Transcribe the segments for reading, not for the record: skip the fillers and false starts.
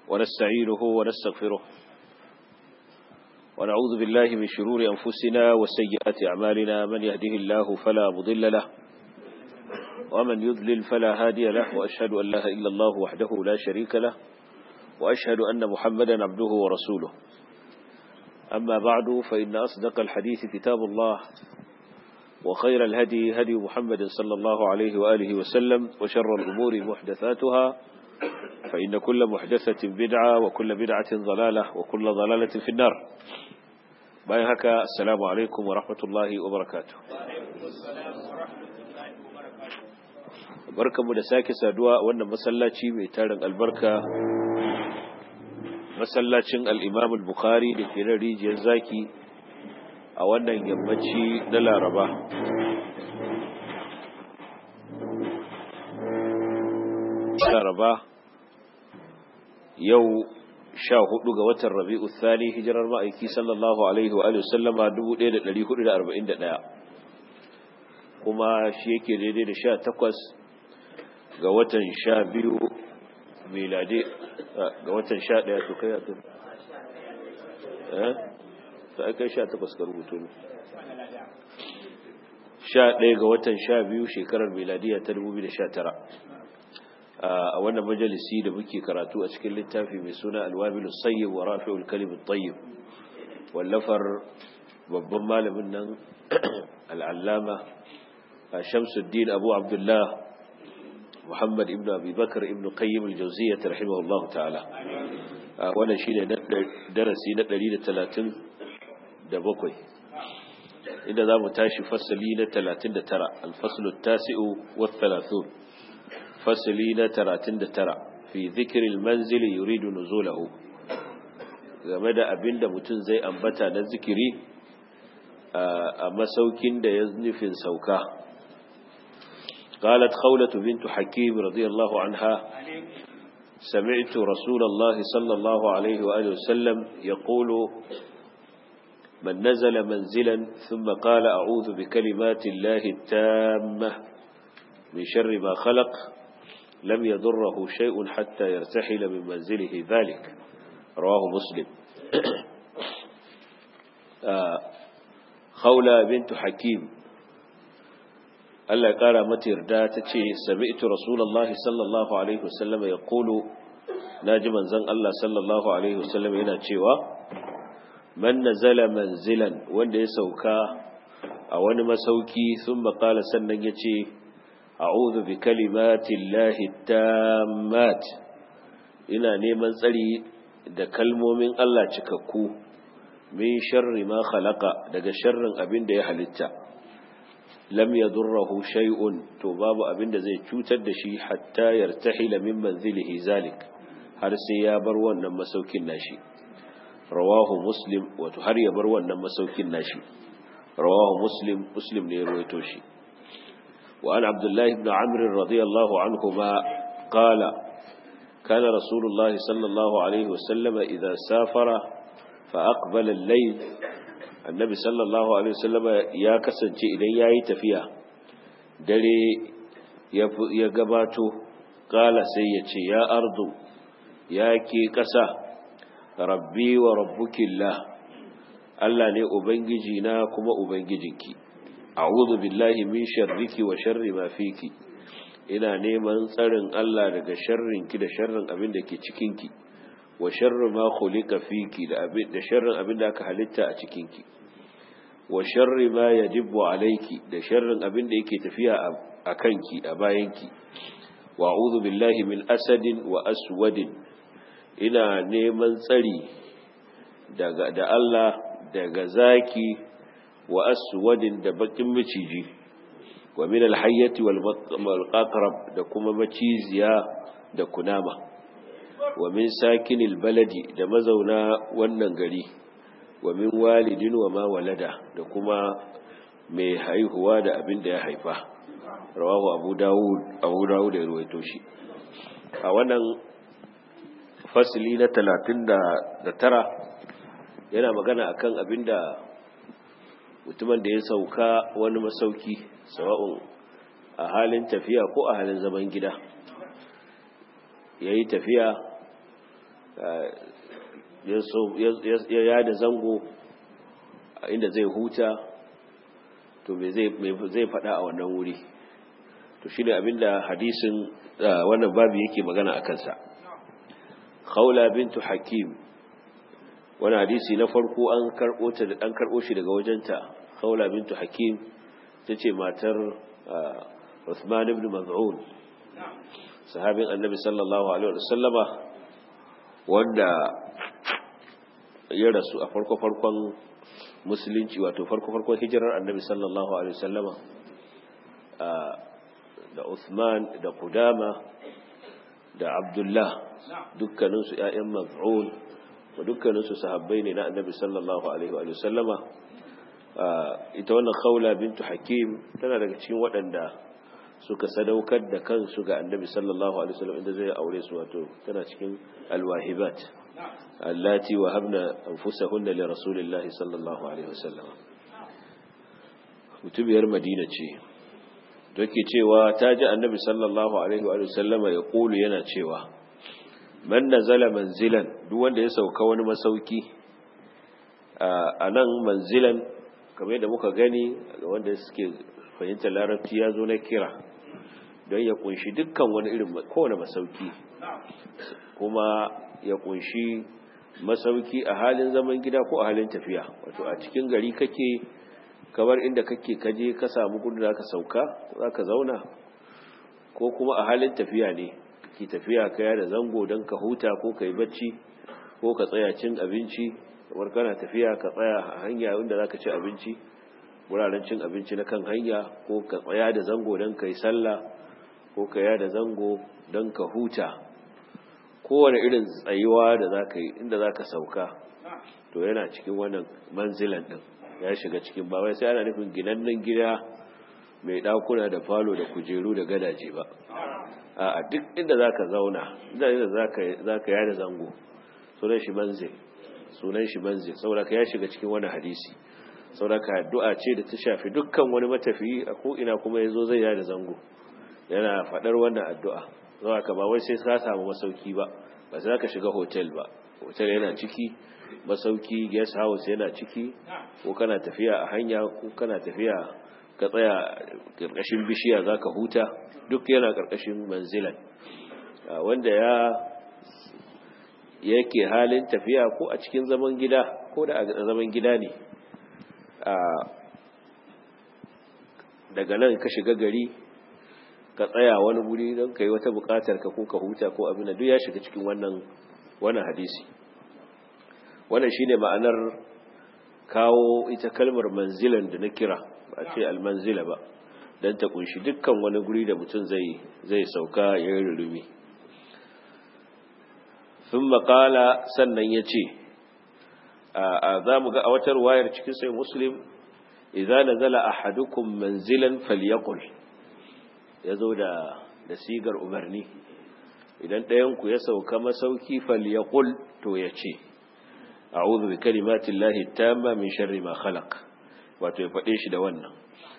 ونستعينه ونستغفره ونعوذ بالله من شرور أنفسنا وسيئات أعمالنا. من يهده الله فلا مضل له ومن يضلل فلا هادي له، وأشهد أن لا إله إلا الله وحده لا شريك له، وأشهد أن محمدا عبده ورسوله. أما بعد، فإن أصدق الحديث كتاب الله، وخير الهدي هدي محمد صلى الله عليه وآله وسلم، وشر الأمور محدثاتها، فإن كل محدثة بدعة وكل بدعة ضلالة وكل ضلالة في النار. باي هكا، السلام عليكم ورحمة الله وبركاته. barkanmu da sake saduwa wannan masallaci mai tarin albarka, masallacin al-Imam al-Bukhari da ke nan rijiyar zaki a wannan yammaci na Laraba yau 14 ga watan Rabi'u Thani, hijirar ma'aiki sallallahu alaihi wa sallama 1441, kuma shi yake daidai da 18 ga watan 12 miladi, ga watan 11 to kai a tun ta kai 18 ka rubuto ne, 11 ga watan 12 shekarar miladiya ta 2019. a wannan majalisi da muke karatu a cikin littafi mai suna Al-Wabilus Sayyib wa Rafi'ul Kalimut Tayyib, wallafar babban malamin nan al-Allama Shamsuddin Abu Abdullah Muhammad ibn Abi Bakr ibn Qayyim al-Jawziyyah rahimahullahu ta'ala. Wannan shine darasi na 137, inda zamu tashi fasali na 39, al-faslu at-tasi'u wath-thalathun, fasali na 39 fi dhikri al-manzil yuridu nuzulahu, game da abinda mutum zai ambata na zikiri a masaukin da ya nufin sauka. قالت خولة بنت حكيم رضي الله عنها: سمعت رسول الله صلى الله عليه وآله وسلم يقول: من نزل منزلا ثم قال أعوذ بكلمات الله التامة من شر ما خلق لم يضره شيء حتى يرتحل من منزله ذلك. رواه مسلم. خولة بنت حكيم Allah ya ƙara mata yarda ta ce, sami'tu Rasulullahi sallallahu Alaihi wasallam ya ƙulu, na ji manzan Allah sallallahu Alaihi wasallam yana cewa, man nazala manzilan, wanda ya sauka a wani masauki, sun maƙala sannan ya ce, a'udhu bi kalimatin lahi tammat, ina neman tsari da kalmomin Allah cikakku, min sharri ma khalaqa, daga sharrin abin da ya halitta. lam yadurruhu shay'un, to babu abin da zai cutar da shi hatta yartahila min manzilihi zalik, har sai ya bar wannan masaukin nashi. Rawahu Muslim, wato har ya bar wannan masaukin nashi. Rawahu Muslim, Muslim ne ya rawaito shi. Wa an Abdullah ibn Amr radiyallahu anhuma qala: kana Rasulullah sallallahu alaihi wasallam idza safara fa aqbala al-layl, annabi sallallahu alaihi wasallam ya kasance idan yayi tafiya dare ya gabato, kala sai ya ce: ya ardu, ya ke kasa, rabbi wa rabbukillah, Allah ne ubangiji na kuma ubangijinki, a'udhu billahi min sharriki wa sharri ma fiki, ina neman tsarin Allah daga sharrinki da sharrin abin da ke cikinki, wa sharri ma khuliqa fiki, da sharrin abin da aka halitta a cikinki, wa sharri ma yajibu alayki, da sharrin abin da yake tafiya a kanki, a bayanki, wa a'udhu billahi min asadin wa aswadin, ina neman tsari da Allah daga zaki, wa aswadin, da bakin maciji, wa min alhayyati wal aqrab, da kuma maciziya da kunama, wa min sakinil baladi, da mazauna wannan gari, wa min walidin wa ma walada, da kuma mai haihuwa da abin da ya haifa. Rawahu Abu Dawud ya ruwaito shi. A wannan fasili na 39 yana magana akan abin da mutumin da ya sauka wani masauki, sawa'un a halin tafiya ko a halin zaman gida, ya yi tafiya ya yada zango inda zai huta, to me zai faɗa a wannan wuri. To shine abinda hadisin wannan babu yake magana a kansa. Khawla bintu Hakim, wani hadisi na farko an karɓo shi daga wajenta. Khawla bintu Hakim tace matar Uthman ibn Maz'un, sahabin Annabi sallallahu alaihi wasallama, wanda ya rasu a farko-farkon musulunci, wato farko-farkon hijirar Annabi sallallahu alaihi wasallama, da Uthman da Qudama da Abdullah, dukkaninsu ƴaƴan Maz'un, wa dukkaninsu sahabbai ne na Annabi sallallahu alaihi wasallama. Ita wannan Khawla bintu Hakim tana daga cikin waɗanda suka sadaukar da kansu ga Annabi sallallahu alaihi wasallam inda zai aure su, wato tana cikin alwahibat allati wahabna anfusahunna li rasulillahi sallallahu alaihi wasallam. Mutubiyar Madina ce, take cewa ta ji Annabi sallallahu alaihi wasallam ya kulu yana cewa, man nazala manzilan, duk wanda ya sauka wani masauki. A nan manzilan, kamar yadda muka gani wanda suke fahimtar larabci, ya zo na kira don ya kunshi dukkan wani irin kowane masauki, kuma ya kunshi masauki a halin zaman gida ko a halin tafiya. Wato a cikin gari kake, kamar inda kake kaje ka samu gudu da ka sauka za ka zauna, ko kuma a halin tafiya ne ki tafiya kaya da zango don ka huta ko ka yi bacci ko ka tsaya cin abinci. Kamar kana tafiya ka tsaya a hanya inda za ka ci abinci, wuraren cin abinci na kan hanya, ko ka tsaya da zango don ka yi sallah, ko ka yada zango don ka huta. Kowane irin tsayuwa da za ka yi inda za ka sauka, to yana cikin wannan manzilan ɗin, ya shiga cikin, ba wai sai ana nufin ginannen gida mai ɗakuna da falo da kujeru da gadaje ba. A duk inda za ka zauna, inda za ka yada zango, sunan shi manzil, saboda ya shiga cikin wani hadisi. Saboda addu'a ce da ta shafi dukkan wani matafiyi a ko'ina kuma ya zo zai yada zango, yana faɗar wannan addu'a. Zuwa ka ba wai sai ka samu masauki ba sai ka shiga hotel ba. Hotel yana ciki, masauki guest house yana ciki, ko kana tafiya a hanya, ko kana tafiya ka tsaya ƙarƙashin bishiya za ka huta, duk yana ƙarƙashin manzilan. Wanda yake halin tafiya ko a cikin zaman gida, ko da a zaman gida ne, daga nan ka shiga gari ka tsaya wani guri don ka yi wata buƙatar ka, ko ka huta ko abin da duk ya shiga cikin wannan hadisi. Wannan shine ma'anar kawo ita kalmar manzilan da na kira, ba ce almanzila ba, don ta kunshi dukkan wani guri da mutum zai sauka ya yi rurumi. Sun maƙala, sannan ya ce, za mu ga a wata ruwayar cikin sai Muslim, idza nazala ahadukum manzilan falyaqul, ya zo da sigar umarni. Idan ɗayanku ya sauka masauki, falyaqul, to ya ce, a'udhu bi kalimatillahi tamma min sharri ma khalaq, wato ya faɗe shi da wannan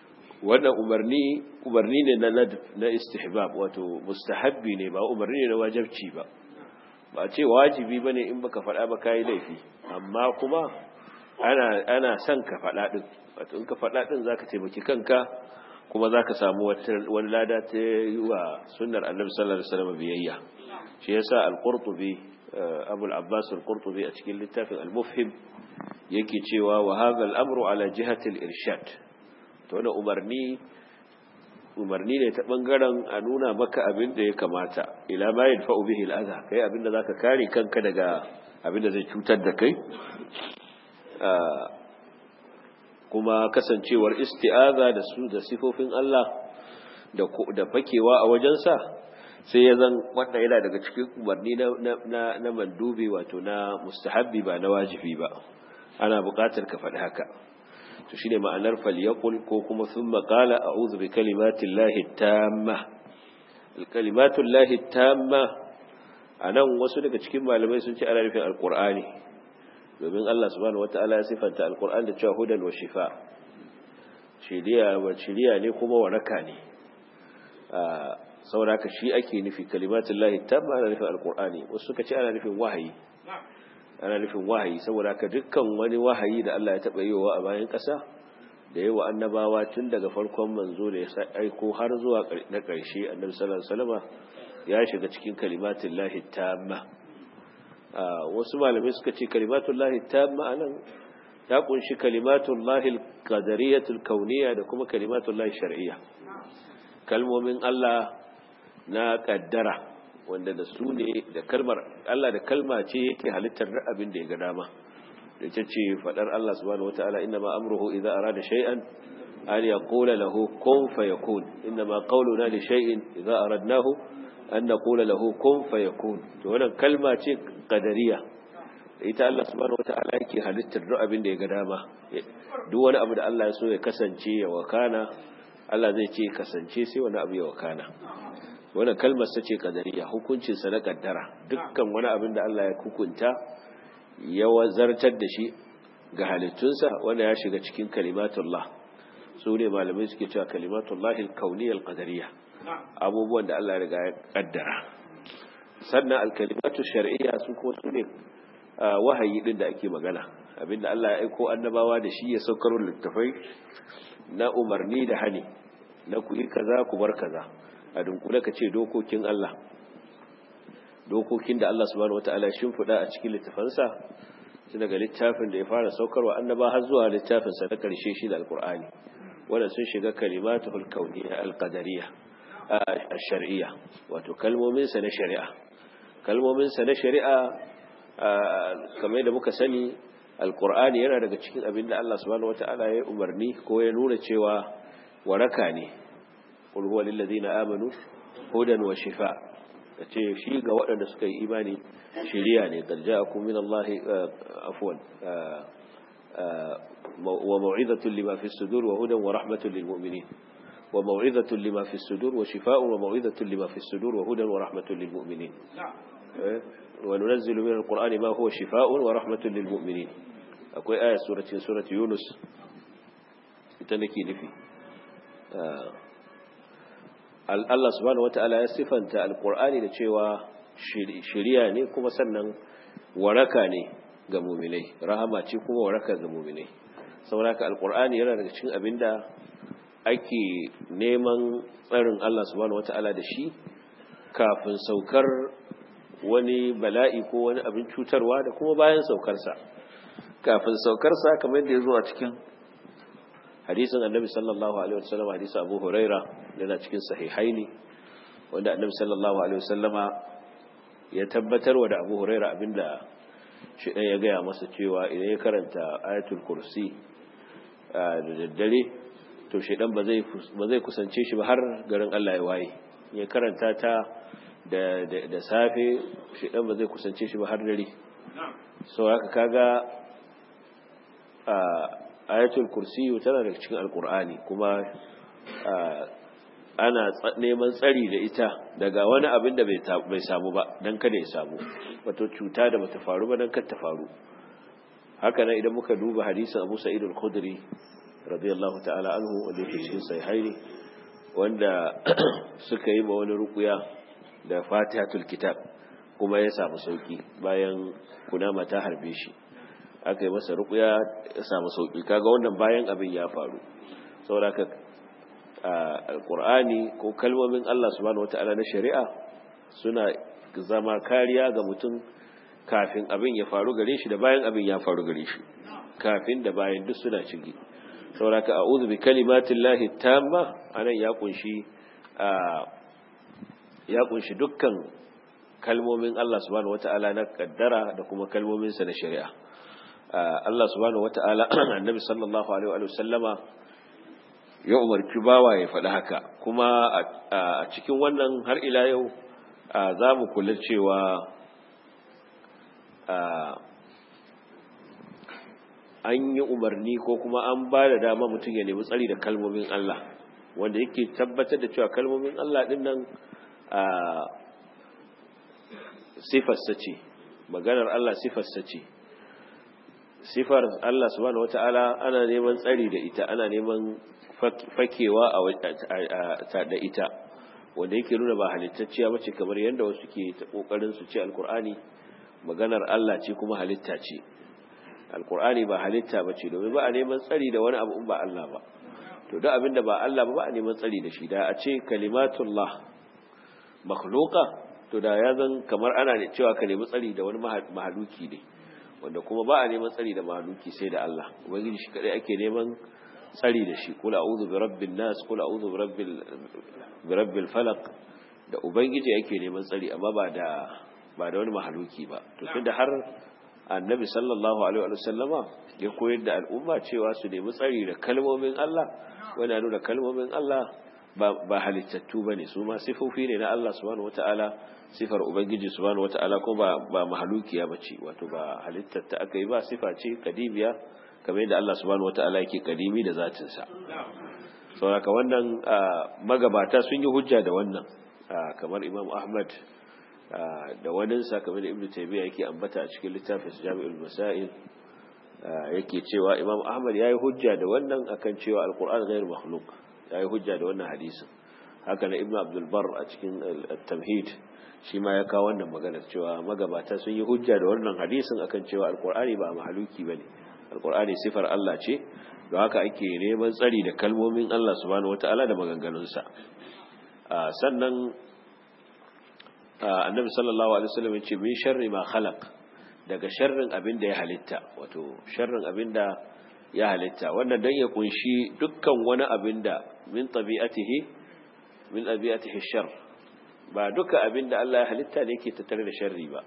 umarni ne na istihbab, wato mustahabbi ne, ba umarni ne na wajibci ba. Ba ce wajibi bane in baka faɗa ba kai laifi, amma kuma ana son ka faɗa din. Wato in ka faɗa din zaka taimaki kanka, kuma zaka samu wani lada ta yi wa sunnar Annabi sallallahu alaihi wasallam biyayya. Shi yasa al-Qurtubi, Abu al-Abbas al-Qurtubi, a cikin littafin al-Mufhim yake cewa wa hadha al-amru ala jihati al-irshad. To wannan umarni ne ta bangaren a nuna maka abin da ya kamata, ila ma yadfa'u bihi al-adha, kai abin da zaka kare kanka daga abin da zai cutar da kai. Kuma kasancewar isti'aza da sifofin Allah da fakewa a wajensa, sai ya zan wannan yana daga cikin umarni na mandubi, wato na mustahabbi, ba na wajibi ba. Ana buƙatar ka faɗi haka. To shine ma'anar falyaqul, ko kuma thumma qala a'udhu bi kalimatillahi tamma. Kalimatullahi tamma, anan wasu daga cikin malamai sun ce ana nufin alqur'ani, domin Allah subhanahu wataala ya sifanta alqur'an da cewa hudan wa shifa, shiriya ne kuma waraka ne. saboda haka shi ake nufi kalimatullahi tamma ana nufin alqur'ani wasu suka ce ana nufin wahayi saboda haka dukkan wani wahayi da Allah ya taba yiwa a bayan kasa da yawa annabawa tun daga farkon manzo da ya aiko har zuwa na ƙarshe annabi sallallahu alaihi wasallam ya shiga cikin kalimatullahi tamma. Wasu malamai suka ce kalimatullahi tamma anan ta kunshi kalimatullahi alqadariyatul kauniyya da kuma kalimatullahi shar'iyya, kalmomin Allah na kaddara wanda da su ne da kalmar Allah da kalma ce yake halittar abin da ya ga dama. Da ce fadar Allah subhanahu wataala inna ma amruhu idza arada shay'an an yaqula lahu kun fayakun inna ma qawluna li shay'in idza aradnahu an naqula lahu kun fayakun. To wannan kalma ce qadariya da ita Allah subhanahu wataala yake halittar duk abin da ya ga dama. Duk wani abu da Allah ya so ya kasance ya wakana Allah zai ce kasance sai wani abu ya wakana. Wannan kalmar sace qadariya, hukuncin sa na kaddara. Dukkan wani abin da Allah ya hukunta ya wazartar da shi ga halittunsa wanda ya shiga cikin kalimatullah. Su ne malamai suke cewa kalimatullahi al-kauniyya al-qadariyya, abubuwan da Allah ya riga ya kaddara. Sannan al-kalimatu shar'iyya su kuma su ne wahayi din da ake magana, abinda Allah ya aiko annabawa da shi ya saukar littafai na umarni da hani, na ku yi kaza ku bar kaza, a dunkule ka ce dokokin Allah, dokokin da Allah subhanahu wataala ya shimfida a cikin littafansa, tun daga littafin da ya fara saukarwa annaba har zuwa littafin sa na karshe shi da alqur'ani. Wannan sun shiga kalimatul kauniyya alqadariyya ash-shar'iyya, wato kalmomin sa na shari'a. Kalmomin sa na shari'a kamar da muka sani alqur'ani yana daga cikin abin da Allah subhanahu wataala ya umarni ko ya nuna cewa waraka ne. Qul huwa lil ladina amanu hudan wa shifa, ce shi ga waɗanda suka yi imani shiriya ne. qad ja'akum min Allahi afwan wa mau'izatun lima fi sudur wa hudan wa rahmatun lil mu'minin, wa mau'izatun lima fi sudur wa shifaa'un wa mau'izatun lima fi sudur wa hudan wa rahmatun lil mu'minin. Wa nunazzilu min al-qur'ani ma huwa shifaa'un wa rahmatun lil mu'minin. Akwai aya surati Yunus ita nake nufi. Allah subhanahu wata'ala ya sifanta alqur'ani da cewa shiriya ne kuma sannan waraka ne ga mu'minai, rahama ce kuma waraka ga mu'minai. Saboda haka alqur'ani yana daga cikin abinda ake neman tsarin Allah subhanahu wata'ala da shi kafin saukar wani bala'i ko wani abin cutarwa da kuma bayan saukarsa. Kafin saukarsa kamar da ya zo a cikin hadisin annabi sallallahu alaihi wasallam, hadisin Abu Huraira yana cikin sahihaini, wanda annabi sallallahu alaihi wasallama ya tabbatarwa da Abu Huraira abinda shi ya gaya masa cewa idan ya karanta ayatul kursi da daddare to shedan ba zai kusance shi ba har garin Allah ya waye. Ya karanta ta da safe shedan ba zai kusance shi ba har dare. So haka kaga ayatul kursi tana daga cikin alkur'ani kuma ana neman tsari da ita daga wani abin da bai samu ba dan kada ya samu, wato cuta da bata faru ba dan kada ta faru. Haka nan idan muka duba hadisin Abu Sa'id al-Khudri radiyallahu ta'ala anhu wanda yake cikin sahihaini, wanda suka yi ma wani ruqya da Fatihatul Kitab kuma ya samu sauki bayan kunama ta harbe shi, aka yi masa ruqya ya samu sauki. Kaga wannan bayan abin ya faru. Saboda haka alqur'ani ko kalmomin Allah subhanahu wataala na shari'a suna zama kariya ga mutum kafin abin ya faru gare shi da bayan abin ya faru gare shi, kafin da bayan duk suna ciki. Saboda haka a'udhu bi kalimatillahi tamma anan ya kunshi dukkan kalmomin Allah subhanahu wataala na kaddara da kuma kalmomin sa na shari'a. Allah subhanahu wata'ala annabi sallallahu alaihi wa sallama ya umarci bawa ya faɗi haka. Kuma a cikin wannan har ila yau za mu kula cewa an yi umarni ko kuma an ba da dama mutum ya nemi tsari da kalmomin Allah, wanda yake tabbatar da cewa kalmomin Allah ɗin nan sifarsa ce, maganar Allah sifarsa ce. Sifar Allah subhanahu wata'ala ana neman tsari da ita, ana neman fakewa da ita. wanda yake nuna ba halittacciya bace kamar yanda wasu ke ta kokarin su ce alqur'ani maganar Allah ce kuma halitta ce. Alqur'ani ba halitta bace domin ba a neman tsari da wani abu in ba Allah ba. To duk abinda ba Allah ba a neman tsari da shi. Da a ce kalimatullah makhluqa to da ya zan kamar ana ne cewa ka nemi tsari da wani mahaluki ne, wanda kuma ba a neman tsari da mahaluki sai da Allah. Ubangiji shi kadai ake neman tsari da shi. Kul a'udhu bi rabbin nas, kul a'udhu bi rabbil falaq. Da ubangiji ake neman tsari amma ba da wani mahaluki ba. To tunda har annabi sallallahu alaihi wa sallama ya koyar da al'umma cewa su nemi tsari da kalmomin Allah, wanda nuna kalmomin Allah ba halittattu bane, su ma sifofi ne na Allah subhanahu wataala, sifar ubangiji subhanahu wataala ko ba mahalukiya bace, wato ba halittatta aka yi ba, sifa ce kadimiya kamar yadda Allah subhanahu wataala yake kadimi da zatin sa. Saboda wannan magabata sun yi hujja da wannan, kamar Imam Ahmad da waninsa kamar da Ibn Taymiyyah yake ambata a cikin littafin Jami'ul Masail, yake cewa Imam Ahmad yayi hujja da wannan akan cewa Al-Qur'an ghayr makhluq, yayi hujja da wannan hadisin. Haka na Ibn Abdul Barr a cikin At-Tamhid shi ma ya kawo wannan magana cewa magabata sun yi hujja da wannan hadisin akan cewa Al-Qur'ani ba mahaluki bane, Al-Qur'ani sifar Allah ce, don haka ake neman tsari da kalmomin Allah subhanahu wataala da maganganunsa. Sannan annabi sallallahu alaihi wasallam ya ce min sharri ma khalaq, daga sharrin abin da ya halitta, wato sharrin abin da ya halitta. Wannan dan ya kunshi dukkan wani abin da min tabi'atihi shar, ba duka abin da Allah ya halitta ne yake tattare da sharri ba.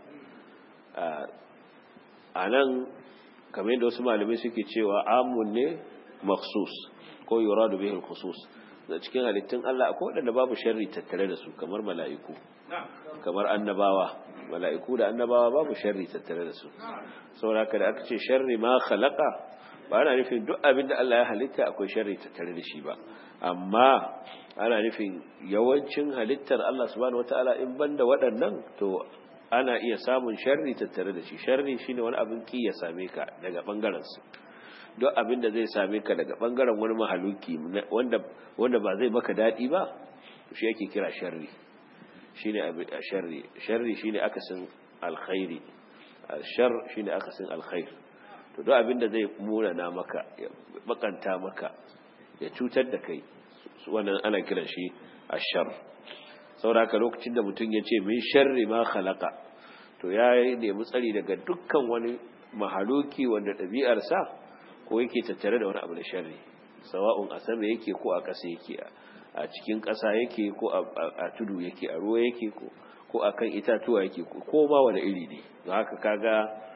Anan kamar yadda wasu malamai suke cewa amun ne makhsus ko yuradu bihi al-khusus. Da cikin halittun Allah akwai waɗanda babu sharri tattare da su, kamar mala'iku, kamar annabawa. Mala'iku da annabawa babu sharri tattare da su. Saboda haka da aka ce sharri ma khalaqa, ba ana nufin duk abin da Allah ya halitta akwai sharri tattare da shi ba, amma ana nufin yawancin halittar Allah subhanahu wataala in banda waɗannan to ana iya samun sharri tattare da shi. Sharri shine wani abin ki ya same ka daga bangaren su. Duk abin da zai same ka daga bangaren wani mahaluki wanda ba zai maka dadi ba, to shi yake kira sharri. Shine abin sharri. Sharri shine akasin alkhairi. Shar shine akasin alkhair. To duk abin da zai munana maka, ya bakanta maka, ya cutar da kai, wannan ana kiran shi ashar. Saboda haka lokacin da mutum ya ce min sharri ma khalaqa, to ya nemi tsari daga dukkan wani mahaluki wanda ɗabi'arsa ko yake tattare da wani abu da sharri, sawa'un a sama yake ko a ƙasa yake, a cikin ƙasa yake ko a tudu yake, a ruwa yake ko a kan itatuwa yake, ko ma wani iri ne. Don haka kaga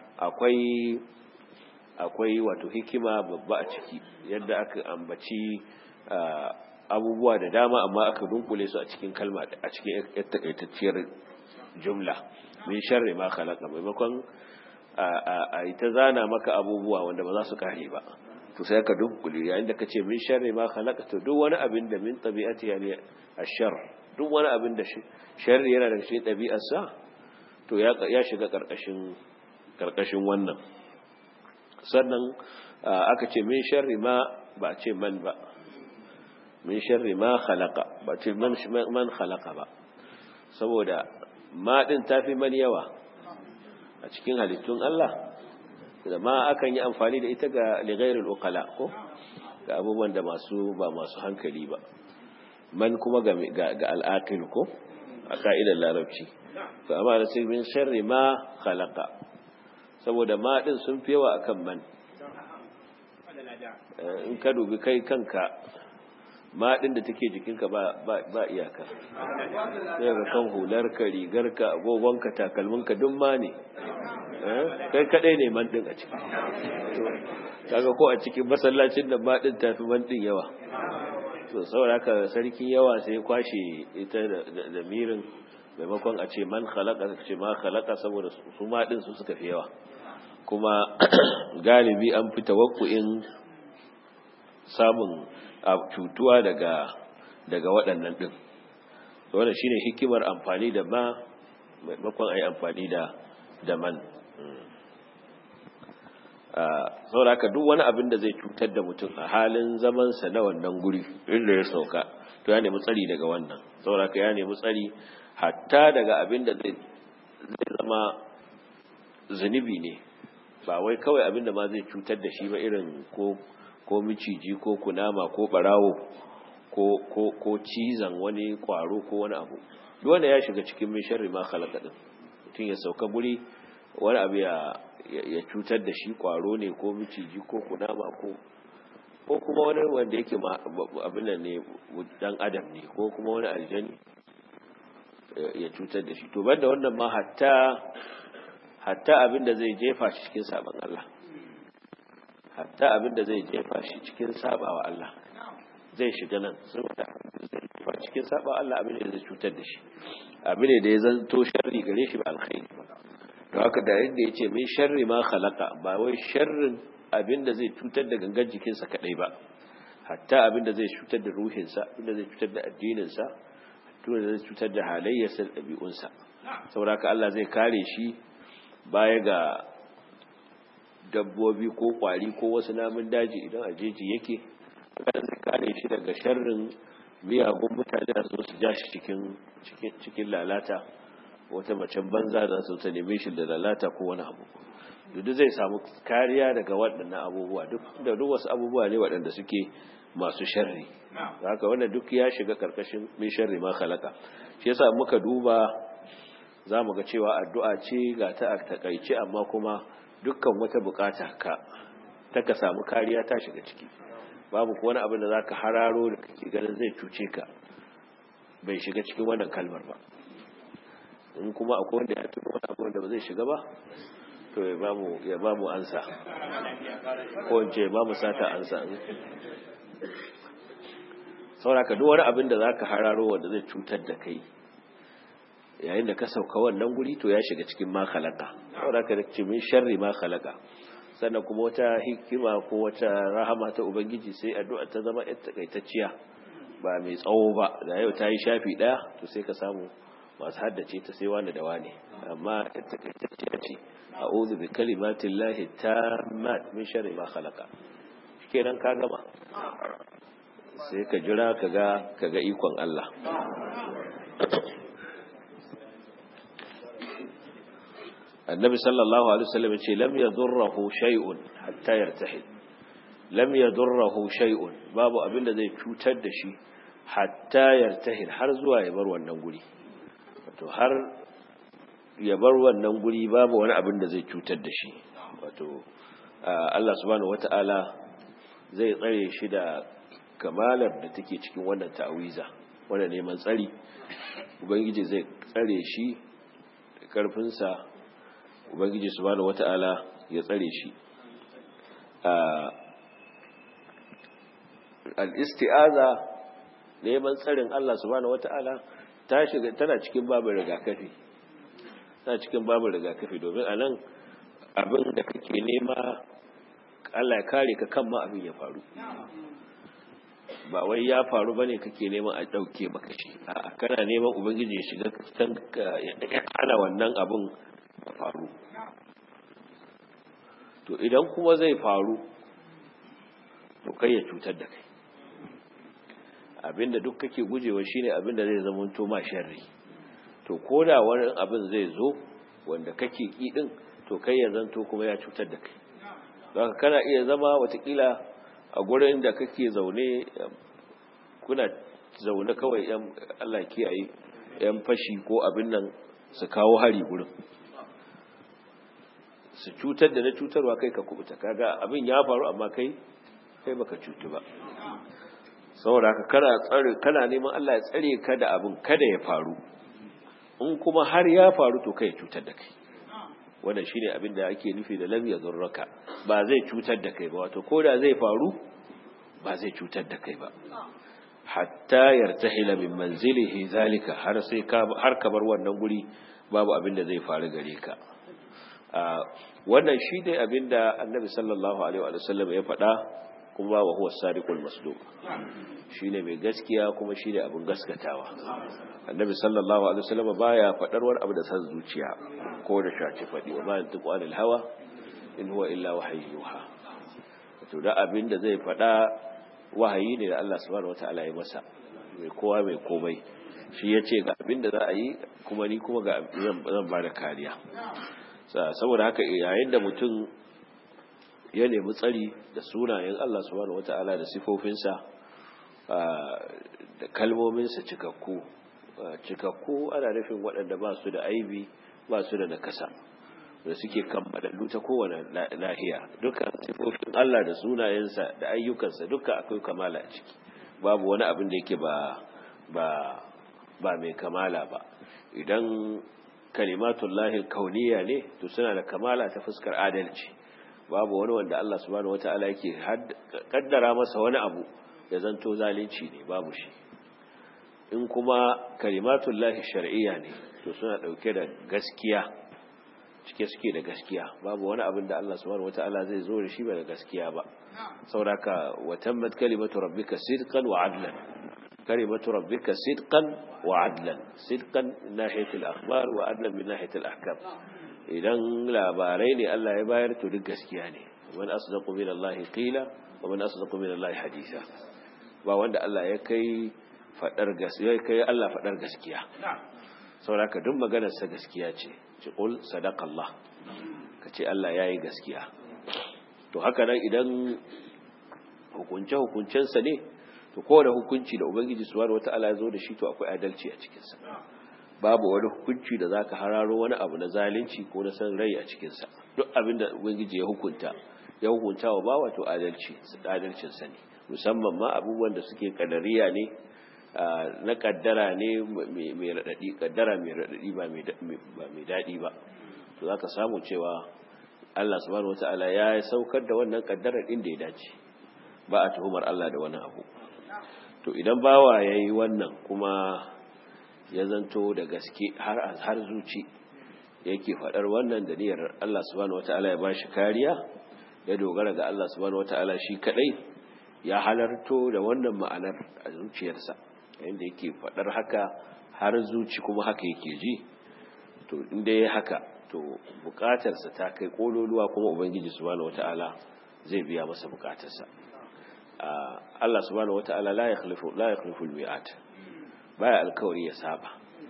akwai wato hikima babba a ciki, yadda aka ambaci abubuwa da dama amma aka dunkule su a cikin kalma, a cikin takaitacciyar jumla, min sharri ma khalaqa, maimakon a ita zana maka abubuwa wanda ba za su kare ba, to sai ka dunkule yayin da kace min sharri ma khalaqa, to duk wani abin da min tabi'ati yani ashar, duk wani abin da sharri yana daga cikin ɗabi'arsa, to ya shiga karkashin wannan. Sannan aka ce min sharri ma, ba ce man ba, min sharri ma khalaqa, ba ce man khalaqa ba, saboda ma din tafi man yawa a cikin halittun Allah, da ma akan yi amfani da ita ga lighairul uqala, ko ga abubuwan da ba masu hankali ba. Man kuma ga al'aqil, ko a ka'idar larabci. To amma da sai min sharri ma khalaqa, saboda ma din sun fi yawa akan man. In ka dubi kai kanka, ma din da take jikinka ba iyaka, sai ga kan hularka, rigarka, agogonka, takalminka duk ma ne, kai kadai ne man din a ciki. Kaga ko a cikin masallacin da ma din tafi man din yawa. To saboda haka sarkin yawa sai kwashe ita da mirin, maimakon a ce man khalaqa, ce ma khalaqa, saboda su ma din su suka fi yawa. Kuma galibi an fi tawakkuin samun cutuwa daga waɗannan ɗin. Wannan shine hikimar amfani da ma maimakon a yi amfani da man. Saboda haka duk wani abin da zai cutar da mutum a halin zamansa na wannan guri inda ya sauka, to ya nemi tsari daga wannan, saboda ka ya nemi tsari hatta daga abin da zai zama zunubi ne, ba wai kawai abin da ma zai cutar da shi ba, irin ko miciji ko kunama ko barawo ko cizon wani kwaro ko wani abu, duk wanda ya shiga cikin min sharri ma khalaqa din. Mutum ya sauka guri wani abu ya cutar da shi, kwaro ne ko miciji ko kunama ko kuma wani wanda yake abin nan ne, dan adam ne ko kuma wani aljani ya cutar da shi. To banda wannan ma hatta abin da zai jefa shi cikin saban Allah, hatta abin da zai jefa shi cikin sabawa Allah zai shiga nan, saboda ba cikin sabawa Allah abin da zai cutar da shi, abin da ya zanto sharri gare shi ba alkhairi ba. to haka da yadda yace min sharri ma khalaqa, ba wai sharrin abin da zai cutar da gangan jikinsa kadai ba, hatta abin da zai cutar da ruhinsa, abin da zai cutar da addininsa, abin da zai cutar da halayyarsa da ɗabi'unsa. saboda haka Allah zai kare shi baya ga dabbobi ko kwari ko wasu namun daji idan a jeji yake, Allah zai kare shi daga sharrin miyagun mutane da su ja shi cikin lalata, wata macen banza da su ta neme shi da lalata ko wani abu. duk zai samu kariya daga waɗannan abubuwa, duk wasu abubuwa ne waɗanda suke masu sharri. haka wannan duk ya shiga karkashin min sharri ma khalaqa. shi yasa muka duba za mu ga cewa addu'a ce ga ta a takaice, amma kuma dukkan wata bukata ka samu kariya ta shiga ciki. babu ko wani abin da za ka hararo da kake ganin zai cuce ka bai shiga cikin wannan kalmar ba. in kuma akwai wanda ya tuno wani abin da ba zai shiga ba, to ya ba mu ansa, ko in ce ba mu sata ansa. sauraka duk wani abin da za ka hararo wanda zai cutar da kai yayin da ka sauka wannan guri, to ya shiga cikin ma khalaqa. sauraka da ce min sharri ma khalaqa. sannan kuma wata hikima ko wata rahama ta ubangiji, sai addu'a ta zama ita takaitacciya ba mai tsawo ba. da yau ta yi shafi daya, to sai ka samu masu haddace ta sai wani da wani, amma ita takaitacciya ce. a'udhu bi kalimatillahi tammat min sharri ma khalaqa. kenan ka gama, sai ka jira kaga ikon Allah. annabi sallallahu alaihi wasallam ya ce lam yadurruhu shay'un hatta yartahil. lam yadurruhu shay'un, babu abinda zai cutar da shi hatta yartahil, har zuwa ya bar wannan guri. wato har ya bar wannan guri babu wani abin da zai cutar da shi. wato Allah subhanahu wata'ala zai tsare shi da kamalar da take cikin wannan ta'awiza, wannan neman tsari. ubangiji zai tsare shi da karfinsa, ubangiji subhanahu wata'ala ya tsare shi. al-isti'aza, neman tsarin Allah subhanahu wata'ala, tana cikin babin rigakafi. tana cikin babin rigakafi, domin anan abin da kake nema Allah ya kare ka kan ma abin ya faru. ba wai ya faru bane kake neman a dauke maka shi, a'a kana neman ubangiji ya shiga ya hana wannan abin ya faru. to idan kuma zai faru, to kai ya cutar da kai. abinda duk kake gujewa shine abinda zai zama to ma sharri. to koda wani abin zai zo wanda kake ki din, to kai ya zanto kuma ya cutar da kai. don kana iya zama watakila a gurin da kake zaune, kuna zaune kawai yan Allah kiyaye yan fashi ko abin nan su kawo hari gurin, su cutar da na cutarwa, kai ka kubuta. kaga abin ya faru amma kai baka cutu ba. saboda haka kana neman Allah ya tsare ka da abin kada ya faru. in kuma har ya faru, to kai ya cutar da kai. wannan shine abin da ake nufi da lam yadurraka, ba zai cutar da kai ba. wato koda zai faru, ba zai cutar da kai ba. hatta yartahila min manzilihi zalika, har ka bar wannan guri babu abin da zai faru gare ka. wannan shine abin da Annabi sallallahu alaihi wa sallam ya faɗa, kuma wa huwa sadiqul masduq, shine mai gaskiya kuma shine abin gaskatawa. Annabi sallallahu alaihi wa sallam baya faɗar wani abu da san zuciya ko da shaci faɗi, wa ma yantiqu anil hawa in huwa illa wahyu yuha. to da abin da zai faɗa wahayi ne da Allah subhanahu wataala ya masa, mai kowa mai komai shi ya ce ga abin da za a yi kuma ni kuma ga zan ba da kariya. Saboda haka yayin da mutum ya nemi tsari da sunayen Allah subhanahu wata'ala da sifofinsa da kalmominsa cikakku ana nufin waɗanda ba su da aibi ba su da nakasa da suke kammalallu ta kowane lahiya. Dukkan sifofin Allah da sunayensa da ayyukansa duka akwai kamala a ciki, babu wani abin da yake ba mai kamala ba. Idan kalimatullahi kauniya ne to suna da kamala ta fuskar adalci, babu wani wanda Allah subhanahu wata'ala yake kaddara masa wani abu ya zanto zalunci ne, babu shi. In kuma kalimatullahi shar'iyya ne to suna dauke da gaskiya, cike suke da gaskiya, babu wani abin da Allah subhanahu wata'ala zai zo da shi ba da gaskiya ba. sauraka wa tammat kalimatu rabbika sidqan wa adlan, kalimatu rabbika sidqan wa adlan, sidqan min nahiyatil akhbar wa adlan min nahiyatil ahkam. Idan labarai ne Allah ya bayar to duk gaskiya ne. Man asdaqu min Allah qila wa man asdaqu min Allah haditha. Ba wanda Allah ya kai fadar gaskiya, kai Allah fadar gaskiya. Sauraka duk maganar sa gaskiya ce. Ci qul sadaqallah, kace Allah yayi gaskiya. To haka nan idan hukuncensa ne, to kowane hukunci da Ubangiji subhanahu wata'ala ya zo da shi to akwai adalci a cikinsa. Babu wani hukunci da zaka hararo wani abu na zalunci ko na san rai a cikinsa. Duk abin da Ubangiji ya hukunta wa bawa to adalcinsa ne. Musamman ma abubuwan da suke kadariya ne, na kaddara ne mai radadi, kaddara mai radadi ba mai dadi ba. To zaka samu cewa Allah subhanahu wata'ala ya saukar da wannan kaddarar inda ya dace, ba a tuhumar Allah da wani abu. To idan bawa yayi wannan kuma ya zanto da gaske har zuci yake fadar wannan da niyyar Allah subhanahu wata'ala ya bashi kariya, ya dogara ga Allah subhanahu wata'ala shi kadai, ya halarto da wannan ma'anar a zuciyarsa, inda yake fadar haka har zuci kuma haka yake ji, to inda yayi haka to bukatarsa ta kai kololuwa kuma Ubangiji subhanahu wata'ala zai biya masa bukatarsa. Allah subhanahu wata'ala la yakhlifu al-mi'at, baya alkawari ya saba.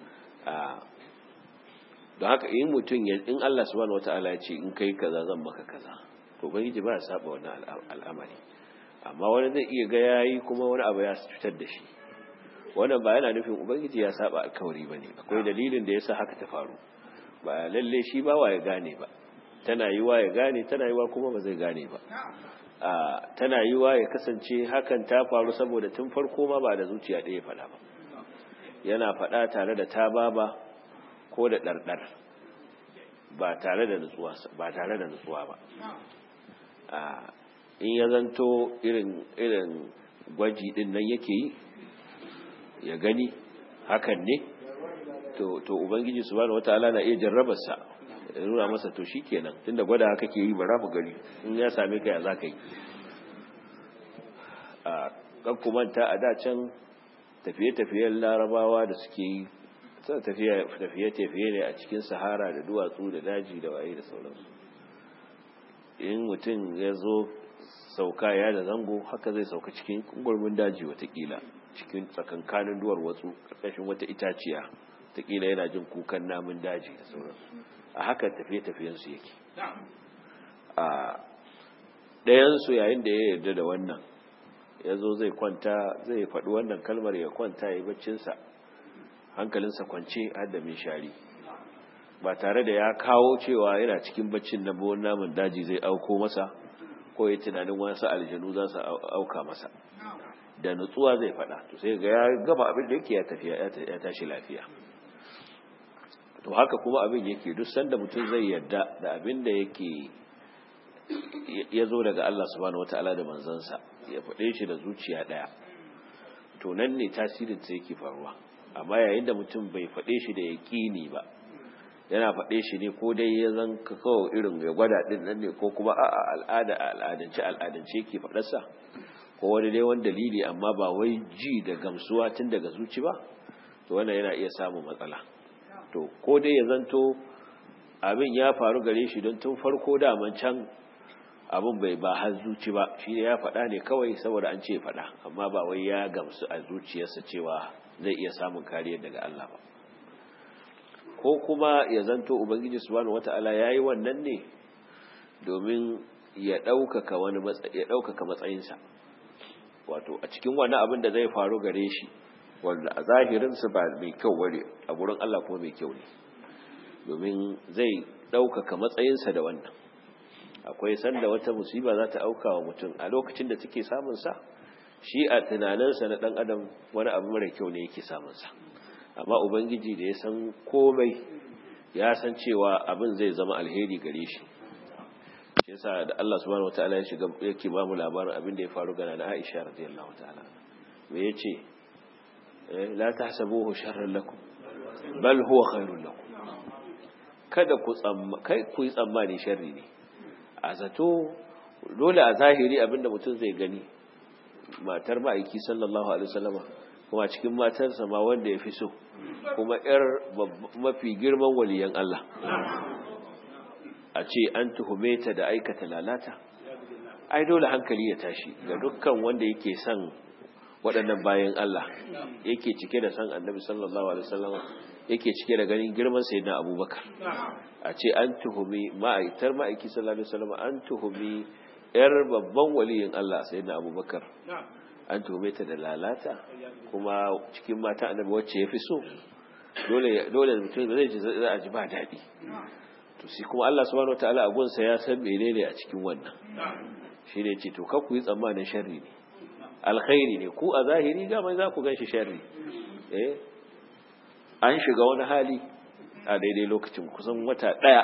Don haka in Allah subhanahu wata'ala ya ce in kai kaza zan maka kaza, to Ubangiji baya saba wannan al'amari. Amma wani zai iya ga yayi kuma wani abu ya cutar da shi, wannan ba yana nufin Ubangiji ya saba alkawari bane. Akwai dalilin da yasa haka ta faru, ba lalle shi ba wa ya gane ba. Tana yiwa ya gane, tana yiwa kuma ba zai gane ba. Tana yiwa ya kasance hakan ta faru saboda tun farko ma ba da zuciya ɗaya faɗa ba, yana faɗa tare da tababa ko da ɗarɗar, ba tare da nutsuwa ba. In ya zanto irin gwaji ɗin nan yake yi ya gani hakan ne, to Ubangiji subhanahu wataala na iya jarrabarsa, ya nuna masa to shikenan, tunda gwada haka ke yi bara mu gani in ya same ka ya za ka yi. Kan kumanta a da can tafiye-tafiyen larabawa da suke yi, tafiye-tafiye ne a cikin sahara da duwatsu da daji da waye da sauransu. In mutum ya zo sauka ya da zango, haka zai sauka cikin gurmin daji watakila, cikin tsakankanin duwar watsu ƙarƙashin wata itaciya, watakila yana jin kukan namun daji da sauransu. A haka tafiye-tafiyensu yake. Ɗayansu yayin da ya yarda da wannan, ya zo zai kwanta, zai faɗi wannan kalmar ya kwanta ya yi baccinsa, hankalinsa kwance har da mai shari, ba tare da ya kawo cewa yana cikin baccin na buwan namun daji zai auko masa, ko ya tunanin wasu aljanu za su auka masa. Da nutsuwa zai faɗa, to sai ga ya gaba abin da yake ya tashi lafiya. To haka kuma abin yake, duk sanda mutum zai yarda da abin da yake ya zo daga Allah subhanahu wataala da manzansa, ya faɗe shi da zuciya ɗaya, to nan ne tasirin sa yake faruwa. Amma yayin da mutum bai faɗe shi da yaƙini ba, yana faɗe shi ne ko dai ya zan kawo irin ya gwada ɗin nan ne, ko kuma al'adance yake faɗarsa, ko wani dai wani dalili amma ba wai ji da gamsuwa tun daga zuci ba, to wannan yana iya samun matsala. To ko dai ya zanto abin ya faru gare shi don tun farko daman can abin bai ba har zuci ba, shi ya faɗa ne kawai saboda an ce faɗa, amma ba wai ya gamsu a zuciyarsa cewa zai iya samun kariyar daga Allah ba. Ko kuma ya zanto ubangiji subhanahu wata'ala yayi wannan ne domin ya ɗaukaka matsayinsa, wato a cikin wani abin da zai faru gare shi wanda a zahirinsa ba mai kyau bane, a gurin Allah kuma mai kyau ne, domin zai ɗaukaka matsayinsa da wannan. Akwai sanda wata musiba za ta auka wa mutum a lokacin da take samunsa, shi a tunaninsa na ɗan adam wani abu mara kyau ne yake samunsa, amma ubangiji da ya san komai ya san cewa abin zai zama alheri gare shi. Shi yasa da Allah subhanahu wataala ya shiga yake ba mu labarin abin da ya faru ga Nana Aisha radiyallahu ta'ala, me yace la tahsabuhu sharran lakum bal huwa khairun lakum, kada ku yi tsammani sharri ne. A zato dole a zahiri abinda mutum zai gani, matar ma'aiki sallallahu alaihi wasallama, kuma cikin matarsa ma wanda ya fi so, kuma yar mafi girman waliyan Allah, a ce an tuhume ta da aikata lalata, ai dole hankali ya tashi ga dukkan wanda yake son waɗannan bayan Allah, yake cike da san annabi sallallahu alaihi wasallama, yake cike da ganin girman sayyidina Abubakar. A ce an tuhumi ma'aitar ma'aiki sallallahu alaihi wasallam, an tuhumi yar babban waliyin Allah sayyidina Abubakar, an tuhume ta da lalata, kuma cikin mata annabi wacce yafi so, dole mutum zai ji za a ji ba daɗi. To sai kuma Allah subhanahu wataala a gunsa ya san menene a cikin wannan, shine ce to kar ku yi tsammanin sharri ne, alkhairi ne, ku a zahiri ga mai za ku ganshi sharri. An shiga wani hali a daidai lokacin, kusan wata ɗaya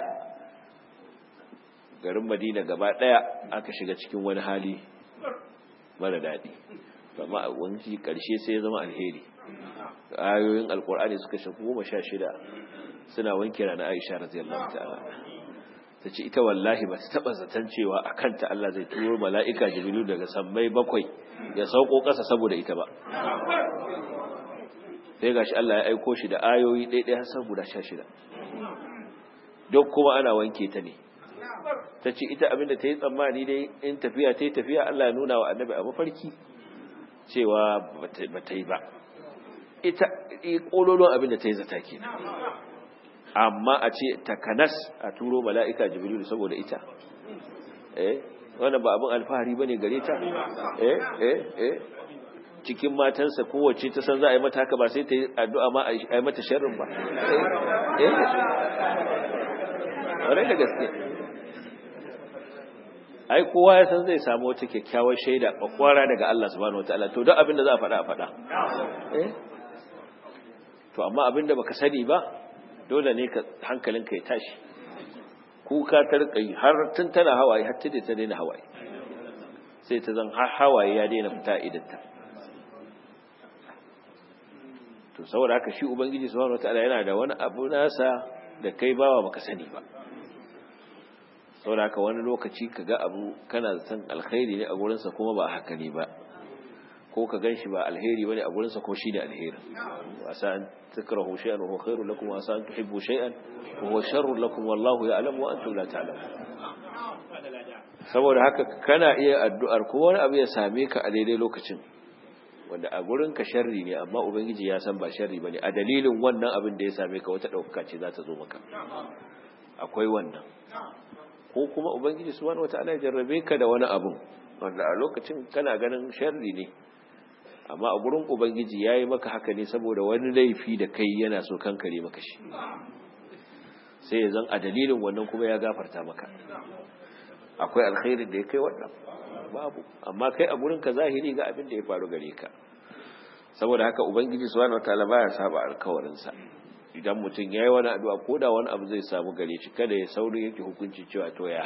garin Madina gaba ɗaya aka shiga cikin wani hali mara daɗi, amma wani ƙarshe sai ya zama alheri. Ayoyin alkur'ani suka shafi 16 suna wanke Nana Aisha radiyallahu ta'ala, ta ce ita wallahi ba ta taɓa zaton cewa a kanta Allah zai turo mala'ika Jibrilu daga sammai 7 ya sauko ƙasa saboda ita ba. Sai gashi Allah ya aiko shi da ayoyi ɗaiɗai har san guda 16, duk kuma ana wanke ta ne. Ta ce ita abinda ta yi tsammani dai in tafiya ta yi tafiya, Allah ya nuna wa annabi a mafarki cewa ba ta yi ba, ita ƙololon abinda ta yi zata ke. Amma a ce takanas a turo mala'ika Jibrilu saboda ita, wannan ba abin alfahari ba ne gare ta. Cikin matansa kowace ta san za a yi mata haka, ba sai ta yi addu'a ma a yi mata sharrin ba. Ƙwarai da gaske, ai kowa ya san zai samu wata kyakkyawar shaida kwakwara daga Allah subhanahu wataala, to duk abin da za a faɗa a faɗa. To amma abin da baka sani ba, dole ne hankalinka ya tashi. Kuka ta rika yi har tun tana hawaye, har tun ta daina hawaye, sai ta zan hawaye ya daina fita idanta. To saboda haka shi ubangiji subhanahu wataala yana da wani abu nasa da kai bawa baka sani ba. Saboda haka wani lokaci kaga abu kana san alkhairi ne a gurin sa kuma ba haka ne ba, ko ka ganshi ba alheri bane a gurin sa ko shine alheri. Wasa an takrahu shay'an wa huwa khairun lakum, wa asa an tuhibbu shay'an wa huwa sharrun lakum, wallahu ya'lamu wa antum la ta'lamun. Saboda haka kana iya addu'ar ko wani abu ya same ka a daidai lokacin wanda a gurin ka sharri ne, amma ubangiji ya san ba sharri bane, a dalilin wannan abin da ya same ka wata ɗaukaka ce za ta zo maka. Akwai wannan. Ko kuma ubangiji subhanahu wataala ya jarrabe ka da wani abu wanda a lokacin kana ganin sharri ne, amma a gurin ubangiji yayi maka haka ne saboda wani laifi da kai yana so kankare maka shi, sai ya zan a dalilin wannan kuma ya gafarta maka. Akwai alkhairin da ya kai wannan? Babu. Amma kai a gurin ka zahiri ga abin da ya faru gare ka. Saboda haka ubangiji subhanahu wataala baya saba alkawarin sa. Idan mutum yayi wani addu'a ko da wani abu zai samu gare shi, kada ya sauri yake hukunci cewa to ya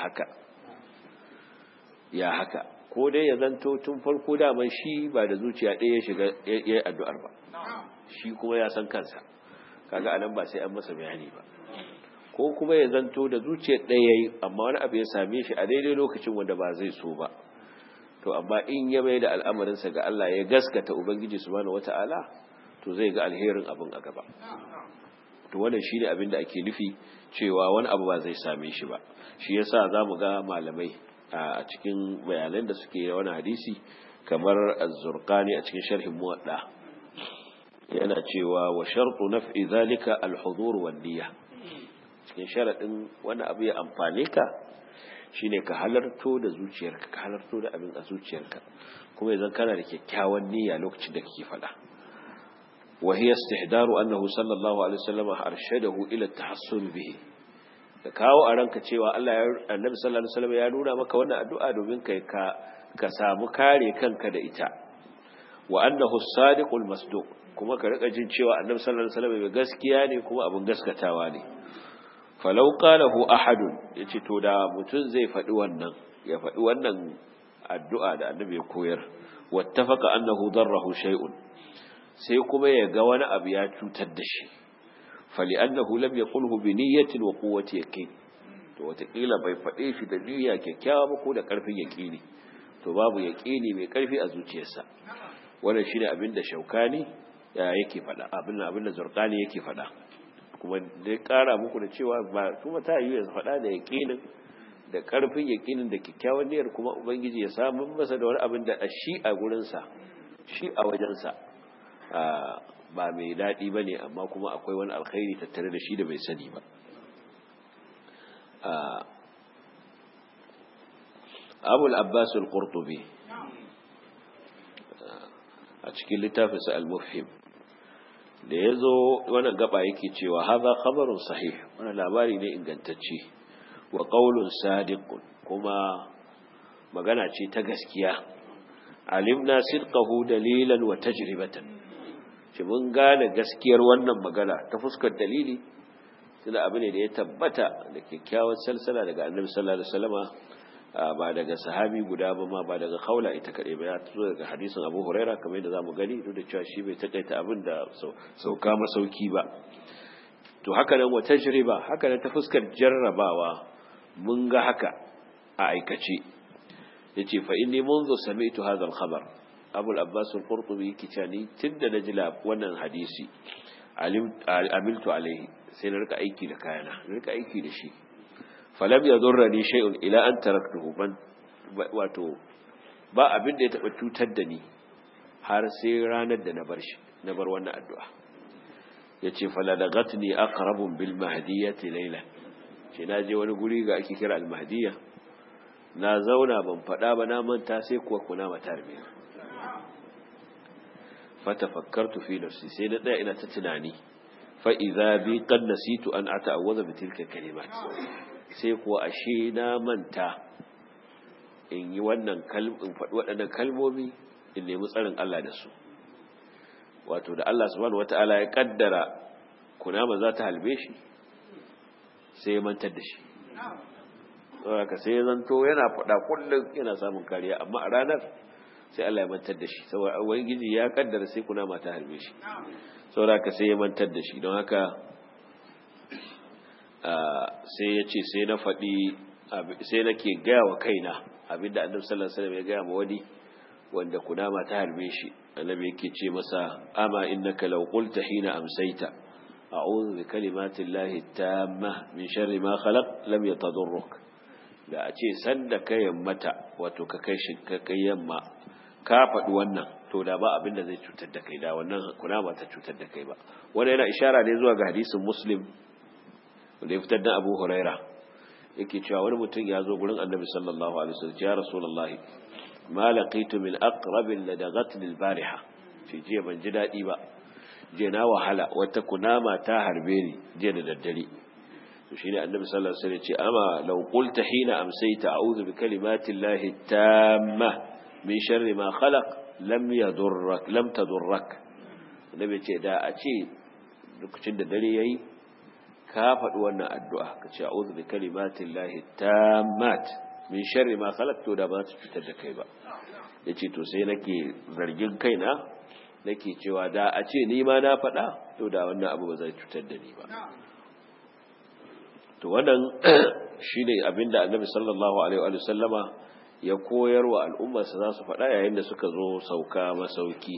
haka, ko dai ya zanto tun farko daman shi ba da zuciya ɗaya ya shiga yayi addu'ar ba, shi kuma ya san kansa, kaga anan ba sai an masa bayani ba. Ko kuma ya zanto da zuciyar ɗaya yayi, amma wani abu ya same shi a daidai lokacin wanda ba zai so ba, to amma in ya mai da al'amarinsa ga Allah ya gaskata ubangiji subhanahu wata'ala, to zai ga alherin abin a gaba. To wannan shine abin da ake nufi cewa wani abu ba zai same shi ba. Shi yasa zamu ga malamai a cikin bayanan da suke da wani hadisi kamar az-Zurqani a cikin sharhin Muwaddah yana cewa wa shartu naf'i zalika al-hudur wan niyya, cikin sharadin wani abu ya amfane ka shine ka halarto da zuciyarka, ka halarto da abin a zuciyarka, kuma idan kana da kyakkyawan niyya lokacin da kake faɗa. wa hiya istihdaru annahu sallallahu alaihi wasallam arshadahu ila at-tahassun bihi, ka kawo a ranka cewa annabi sallallahu alaihi wasallam ya nuna maka wannan addu'a domin kai ka samu kare kanka da ita. wa annahu as-sadiqul masduq, kuma ka rika jin cewa annabi sallallahu alaihi wasallam gaskiya ne kuma abin gaskatawa ne. falau qalahu ahadun, yace to da mutun zai faɗi wannan, ya faɗi wannan addu'a da annabi ya koyar, wattafaqa annahu darrahu shay'un, sai kuma ya ga wani abu ya cutar da shi, fali'annahu lam yaqulhu bi niyyatin wa quwwati yaqin, to wataƙila bai faɗe shi da niyya kyakkyawa ba ko da ƙarfin yaqini, to babu yaqini mai ƙarfi a zuciyarsa. Wannan shine abin da Shaukani yake faɗa, abin da Zurqani yake faɗa, kuma dai ƙara muku da cewa ba kuma ta yi ya faɗa da yaqinin da ƙarfin yaqinin da kyakkyawan niyyar, kuma ubangiji ya samu masa da wani abin da shi a gurinsa, shi a wajensa ba mai daɗi ba ne, amma kuma akwai wani alkhairi tattare da shi da bai sani ba. Abul Abbas al-Qurtubi a cikin littafinsa al-Mufhim da ya zo wani gaba yake cewa haza khabarun sahih, wani labari ne ingantacce, wa qaulun sadiqun, kuma magana ce ta gaskiya, alimna sidqahu dalilan wa tajribatan, shi mun gane gaskiyar wannan magana ta fuskar dalili, tunda abu ne da ya tabbata da kyakkyawar salsala daga annabi sallallahu alaihi wasallama, ba daga sahabi guda ba ma, ba daga Khawla ita kadai ba, ya zo daga hadisin Abu Huraira kamar yadda zamu gani, duk da cewa shi bai takaita abin da sauka masauki ba. To haka nan wa tajriba, haka nan ta fuskar jarrabawa mun ga haka a aikace. yace fa inni منذ سمعت هذا الخبر, Abu al-Abbas al-Qurtubi yake cewa ni tunda naji wannan hadisi amiltu alaihi, sai na rika aiki da kayana, na rika aiki da shi. falam yadurrani shay'un ila an taraktuhu, wato ba abin da ya taba cutar da ni har sai ranar da na bar wannan addu'a. yace faladagatni aqrabun bil mahdiyati layla, shi na je wani guri ga ake kira al-mahdiyya, na zauna ban faɗa ba, na manta, sai kuwa kuna matarbe. fatafakkartu fi nafsi, sai na tsaya ina ta tunani, fa idza bi qad nasitu an ata'awwadha bi tilka kalimat, sai kuwa ashe na manta in yi wannan in faɗi waɗannan kalmomi, in nemi tsarin Allah da su. wato da Allah subhanahu wata'ala ya kaddara kunama za ta halbe shi, sai ya mantar da shi, saboda sai zanto yana faɗa kullum yana samun kariya, amma a ranar sai Allah ya mantar da shi, saboda ubangiji ya kaddara sai kunama ta halbe shi, saboda sai ya mantar da shi. don haka sai ya ce sai na faɗi, sai nake gaya wa kaina abinda annabi sallallahu alaihi wasallam ya gaya ma wani wanda kunama ta harbe shi. annabi yake ce masa, ama innaka law qulta hina amsayta a'udhu bi kalimati llahi tamma min sharri ma khalaq lam yatadurruk, da a ce sanda ka yammata, wato ka kai yamma ka faɗi wannan, to da ba abin da zai cutar da kai, da wannan kunama ta cutar da kai ba. wannan yana ishara ne zuwa ga hadisin Muslim da ya fitar da Abu Huraira, yake cewa wani mutum ya zo gurin annabi sallallahu alaihi wasallam, ya rasulullahi ma laqitu min aqrabin ladagatni al-bariha, ce jiya ban ji dadi ba, je na wahala, wata kunama ta harbe ni je da daddare. to shine annabi sallallahu alaihi wasallam ya ce, ama law qulta hina amsayta a'udhu bi kalimati llahi tamma min sharri ma khalaq lam tadurrak. annabi ce da a ce lokacin da dare yayi ka faɗi wannan addu'a, ka ce a'udhu bi kalimatin lahi tammat min sharri ma khalaq, to da ba ta cutar da kai ba. yace to sai nake zargin kaina, nake cewa da a ce ni ma na faɗa, to da wannan abu ba zai cutar da ni ba. to wannan shine abinda annabi sallallahu alaihi wa sallama ya koyar wa al'ummarsa za su faɗa yayin da suka zo sauka masauki.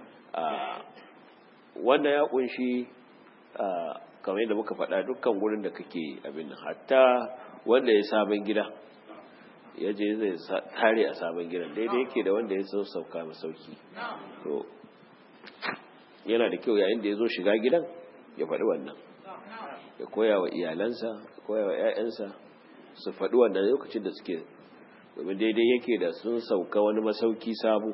wannan ya kunshi kamar yadda muka faɗa dukkan gurin da kake abin nan, hatta wanda ya sabon gida, ya je zai tare a sabon gidan daidai yake da wanda ya so sauka masauki. To yana da kyau yayin da ya zo shiga gidan ya faɗi wannan, ya koya wa iyalansa, ya koya wa 'ya'yansa su faɗi wannan lokacin da suke, domin daidai yake da sun sauka wani masauki sabo.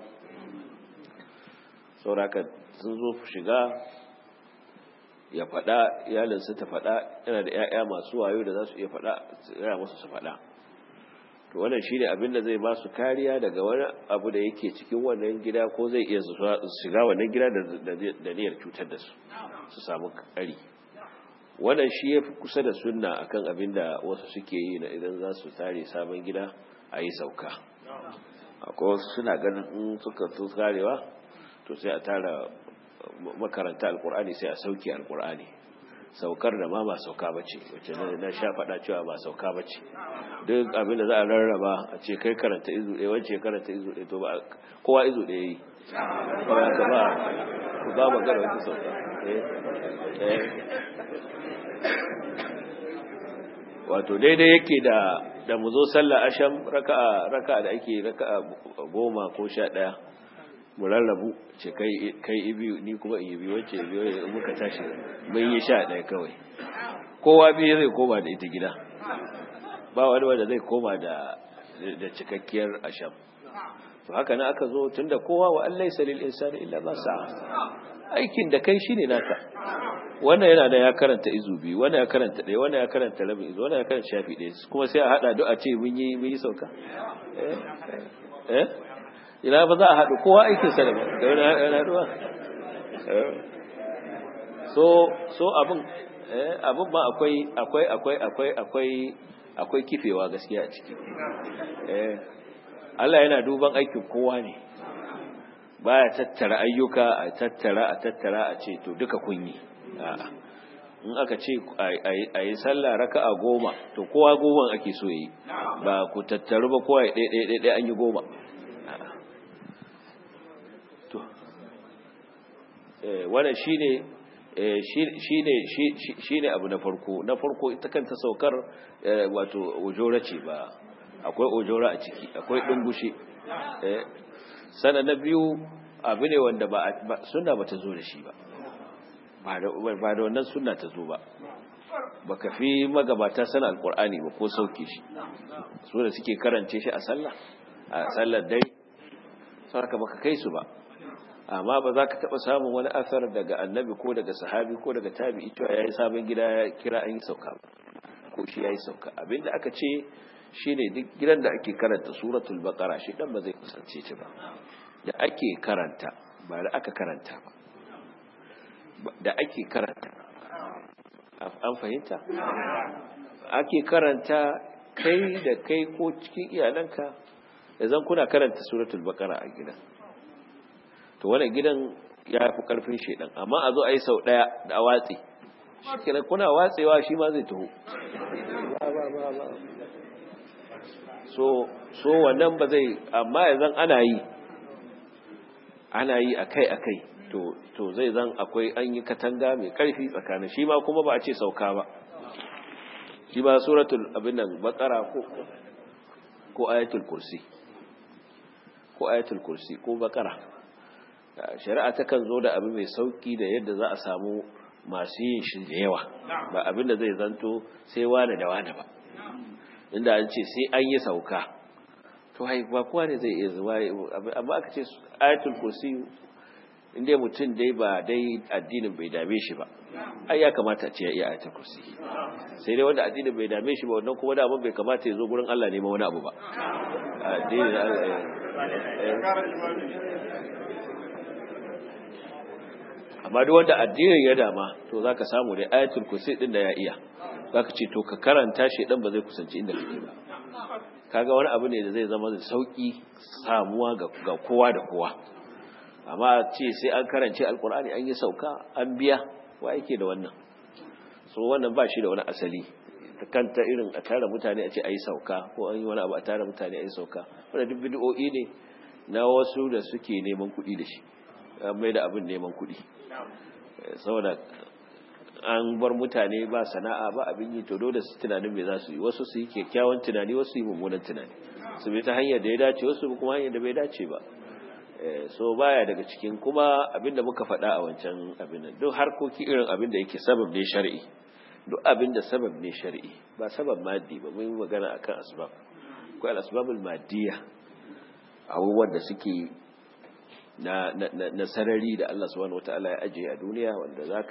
sauraka sun zo shiga ya faɗa, iyalinsa ta faɗa, yana da 'ya'ya masu wayo da za su iya faɗa, yana musu su faɗa. To wannan shi ne abin da zai ba su kariya daga wani abu da yake cikin wannan gida, ko zai iya shiga wannan gida da niyyar cutar da su samu kari. Wannan shi ya fi kusa da sunna akan abin da wasu suke yi na idan za su tare sabon gida a yi sauka. Akwai wasu suna ganin in suka so karewa to sai a tara makaranta alkur'ani sai a sauke alkur'ani, saukar da ma ba sauka bace, wacce na sha faɗa cewa ba sauka bace. Duk abin da za a rarraba a ce kai karanta izu ɗaya, wacce karanta izu ɗaya, to ba kowa izu ɗaya yi ba magana wata sauka. Wato daidai yake da mu zo sallah asham raka'a da ake raka'a 10 ko 11 mu rarrabu, ce kai ibiyu ni kuma in yi biyu, wacce biyu muka tashi mun yi 11 kawai, kowa biyu zai koma da ita gida, ba wani wanda zai koma da cikakkiyar asham. to haka na aka zo tunda kowa wa Allah salil insani illa ma sa'a, aikin da kai shine naka. Wannan yana da ya karanta izu biyu, wannan ya karanta ɗaya, wannan ya karanta rabin izu, wannan ya karanta shafi ɗaya, kuma sai a hada duk a ce mun yi sauka. Ina ba za a haɗu kowa aikin sa da wani haɗuwa. So abin ba akwai kifewa gaskiya a ciki. Allah yana duban aikin kowa ne, baya tattara ayyuka a tattara a ce to duka kun yi. In aka ce a yi sallah raka'a 10, to kowa 10 ake so yi, ba ku tattaru ba kowa ɗaya an yi 10. To wannan shine abu na farko ita kanta saukar wato ojora ce, ba akwai ojora a ciki, akwai dungushe. Sana na biyu abu ne wanda ba sunna ba ta zo da shi ba da wannan sunna ta zo ba. Baka fi magabata sana alqur'ani ba ko sauke shi, su da suke karance shi a sallar dai, sarka baka kai su ba. Amma ba za ka taɓa samun wani asar daga annabi ko daga sahabi ko daga tabi'i cewa ya yi sabon gida ya kira an yi sauka ba, ko shi ya yi sauka. Abinda aka ce shi ne duk gidan da ake karanta suratul baqara shi dan ba zai kusance ta ba. Da ake karanta ba da aka karanta ba, da ake karanta, an fahimta? Ake karanta kai da kai ko cikin iyalanka da zan kuna karanta suratul baqara a gidan, to wannan gidan ya fi karfin shedan. Amma a zo a yi sau daya da watsi, shi kenan kuna watsewa shi ma zai taho. So wannan ba zai, amma yanzu ana yi akai to zai zan akwai an yi katanga mai karfi tsakanin shi ma, kuma ba a ce sauka ba. Shi ba suratul abin nan baqara ko ayatul kursi ko baqara, shari'a takan zo da abu mai sauki da yadda za a samu masu yin shi da yawa, ba abin da zai zanto sai wane da wane ba. Inda an ce sai an yi sauka, to ba kowa ne zai iya zuwa. Amma aka ce ayatul kursi, inda mutum dai ba dai addinin bai dame shi ba, ai ya kamata ce ya iya ayatul kursi. Sai dai wanda addinin bai dame shi ba, wannan kuma da abin bai kamata ya zo gurin Allah neman wani abu ba. Addinin Allah amma duk wanda addinin ya dama, to zaka samu dai ayatul kursi din da ya iya, zaka ce to ka karanta shi dan ba zai kusanci inda kake ba. Kaga wani abu ne da zai zama da sauki samuwa ga kowa da kowa. Amma ce sai an karance alkur'ani an yi sauka an biya, wa yake da wannan? So wannan ba shi da wani asali. Kanta irin a tara mutane a ce ayi sauka, ko an yi wani abu a tara mutane ayi sauka, wannan duk bid'o'i ne na wasu da suke neman kuɗi da shi, mai da abin neman kuɗi. Saboda an bar mutane ba sana'a ba abin yi, to dole su tunanin me za su yi. Wasu su yi kyakkyawan tunani, wasu su yi mummunan tunani. su bi ta hanyar da ya dace wasu kuma hanyar da bai dace ba. So baya daga cikin kuma abinda muka faɗa a wancan abin nan, duk harkoki irin abinda yake sabab ne shar'i, duk abinda sabab ne shar'i ba sabab maddi ba. Mun yi magana akan asbab, akwai al-asbabul maddiya, abubuwan da suke na sarari da Allah subhanahu wataala ya ajiye a duniya wanda zaka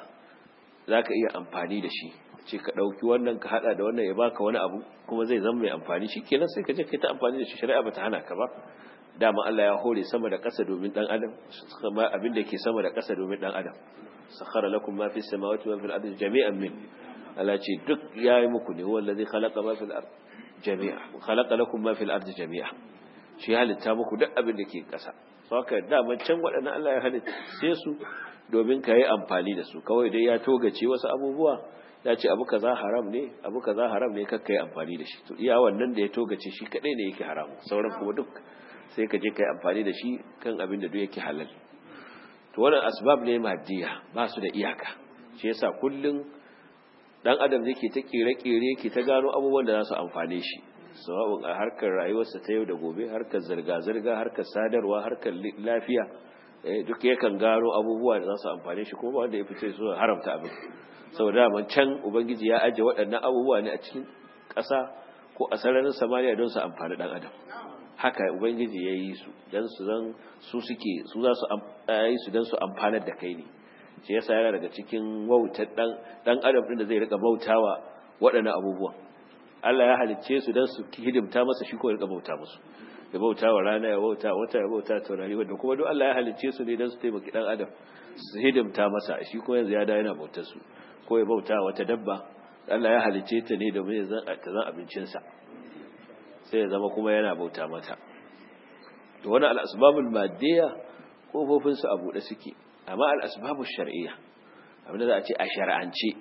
iya amfani da shi, ce ka dauki wannan ka hada da wannan ya baka wani abu kuma zai zama mai amfani, shikenan sai ka je kai ta amfani da shi, shari'a bata hana ka ba. Dama Allah ya hore sama da ƙasa domin dan adam, kuma abin da ke sama da ƙasa domin dan adam. Sakhara lakum ma fis samawati wa fil ardi jami'an min, Allah ce duk yayi muku ne, wallazi khalaqa ma fil ardi jami'a, khalaqa lakum ma fil ardi jami'a, shi halitta muku duk abin da ke ƙasa. Saka dama can waɗannan Allah ya halitta sai su domin ka yi amfani da su, kawai dai ya togace wasu abubuwa, ya ce abu kaza haram ne, abu kaza haram ne, kakka yi amfani da shi. To iya wannan da ya togace shi kadai ne yake haramu, sauran kuma duk sai ka je ka yi amfani da shi kan abin da duk yake halal. To wannan asbab ne maddiya, ba su da iyaka. Shi yasa kullun dan adam yake ta kere-kere, yake ta gano abubuwan da za su amfane shi, sawa'un a harkar rayuwarsa ta yau da gobe, harkar zirga-zirga, harkar sadarwa, harkar lafiya, duk yakan gano abubuwa da za su amfane shi, kuma wanda ya fice su haramta abin. Saboda man can ubangiji ya aje waɗannan abubuwa ne a cikin ƙasa ko a sararin samaniya don su amfani dan adam. Haka ubangiji ya yi su dan su zan su za su yi su dan su amfanar da kai ne. Shi yasa yana daga cikin wautar dan adam din da zai rika bautawa waɗannan abubuwan. Allah ya halicce su dan su hidimta masa, shi ko ya rika bauta musu, ya bauta wa rana, ya bauta wata, ya bauta taurari, wanda kuma duk Allah ya halicce su ne dan su taimaki dan adam, su hidimta masa, shi ko yanzu ya da yana bautar su. Ko ya bauta wata dabba, Allah ya halicce ta ne domin ta zan abincinsa, sai ya zama kuma yana bauta mata. To wani al-asbabul maddiya kofofin su a buɗe suke, amma al-asbabul shar'iyya, abinda za a ce a shar'ance,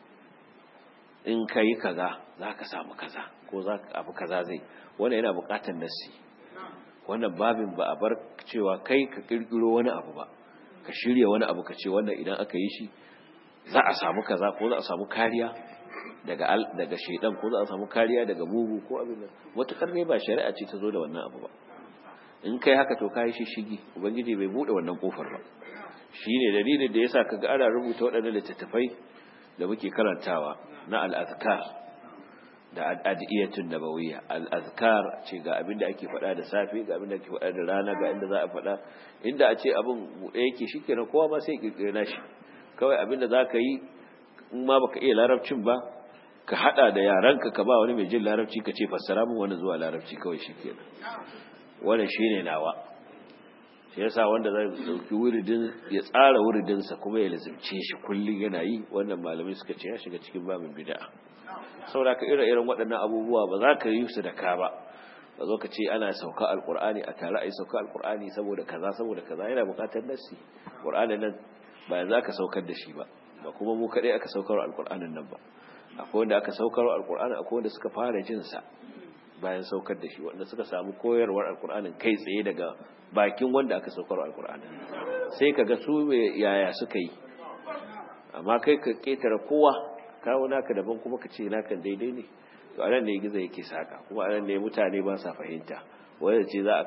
in kai kaza zaka samu kaza, ko abu kaza zai, wannan yana buƙatar nassi. Wannan babin ba a bar cewa kai ka kirkiro wani abu ba, ka shirya wani abu ka ce wannan idan aka yi shi za a samu kaza, ko za a samu kariya daga shaidan, ko za a samu kariya daga mugu ko abin nan. Matukar ne ba shari'a ce ta zo da wannan abu ba, in kai haka to kai shi shigi, ubangiji bai bude wannan kofar ba. Shine dalilin da yasa kaga ana rubuta waɗannan littattafai da muke karantawa na al-azkar da ad'iyatun nabawiyya. Al-azkar ce ga abin da ake faɗa da safe, ga abin da ake faɗa da rana, ga inda za a faɗa. Inda a ce abin buɗe yake shikenan kowa ma sai ya kirkire nashi. Kawai abin da zaka yi, in ma baka iya larabcin ba, ka hada da yaranka, ka ba wani mai jin larabci ka ce fassara min wannan zuwa larabci, kawai shikenan. Wannan shine nawa. Shi yasa wanda zai dauki wuridin, ya tsara wuridin sa kuma ya lazimce shi kullun yana yi, wannan malamai suka ce ya shiga cikin babin bid'a. Saboda ka ire-iren waɗannan abubuwa ba za ka yi su da ka ba. Ba zo ka ce ana sauka alqur'ani a tare ai sauka alqur'ani saboda kaza yana buƙatar nassi. Qur'anin nan ba yanzu aka saukar da shi ba kuma mu kadai aka saukar alqur'anin nan ba. Akwai wanda aka saukar alqur'ani, akwai wanda suka fara jin sa bayan saukar da shi, wanda suka samu koyarwar alqur'anin kai tsaye daga bakin wanda aka saukar alqur'anin. Sai kaga su yaya suka yi, amma kai ka ketare kowa, kawo naka daban kuma ka ce naka daidai ne. To anan ne gizo yake saka, kuma anan ne mutane ba sa fahimta. Wanda ce an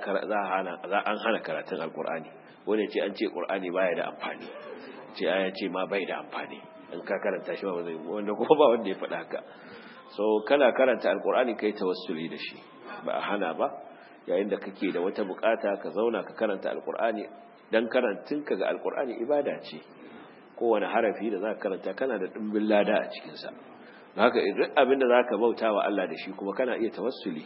hana karatun alqur'ani, wanda ce an ce qur'ani baya da amfani, ce aya ce ma bai da amfani, in ka karanta shi ba zai, wanda kuma ba wanda ya faɗa haka. So kana karanta alqur'ani kai tawassuli da shi, ba a hana ba. Yayin da kake da wata bukata ka zauna ka karanta alqur'ani, dan karantunka ga alqur'ani ibada ce. Kowane harafi da zaka karanta kana da dimbin lada a cikin sa. Haka duk abinda zaka bautawa Allah da shi kuma kana iya tawassuli,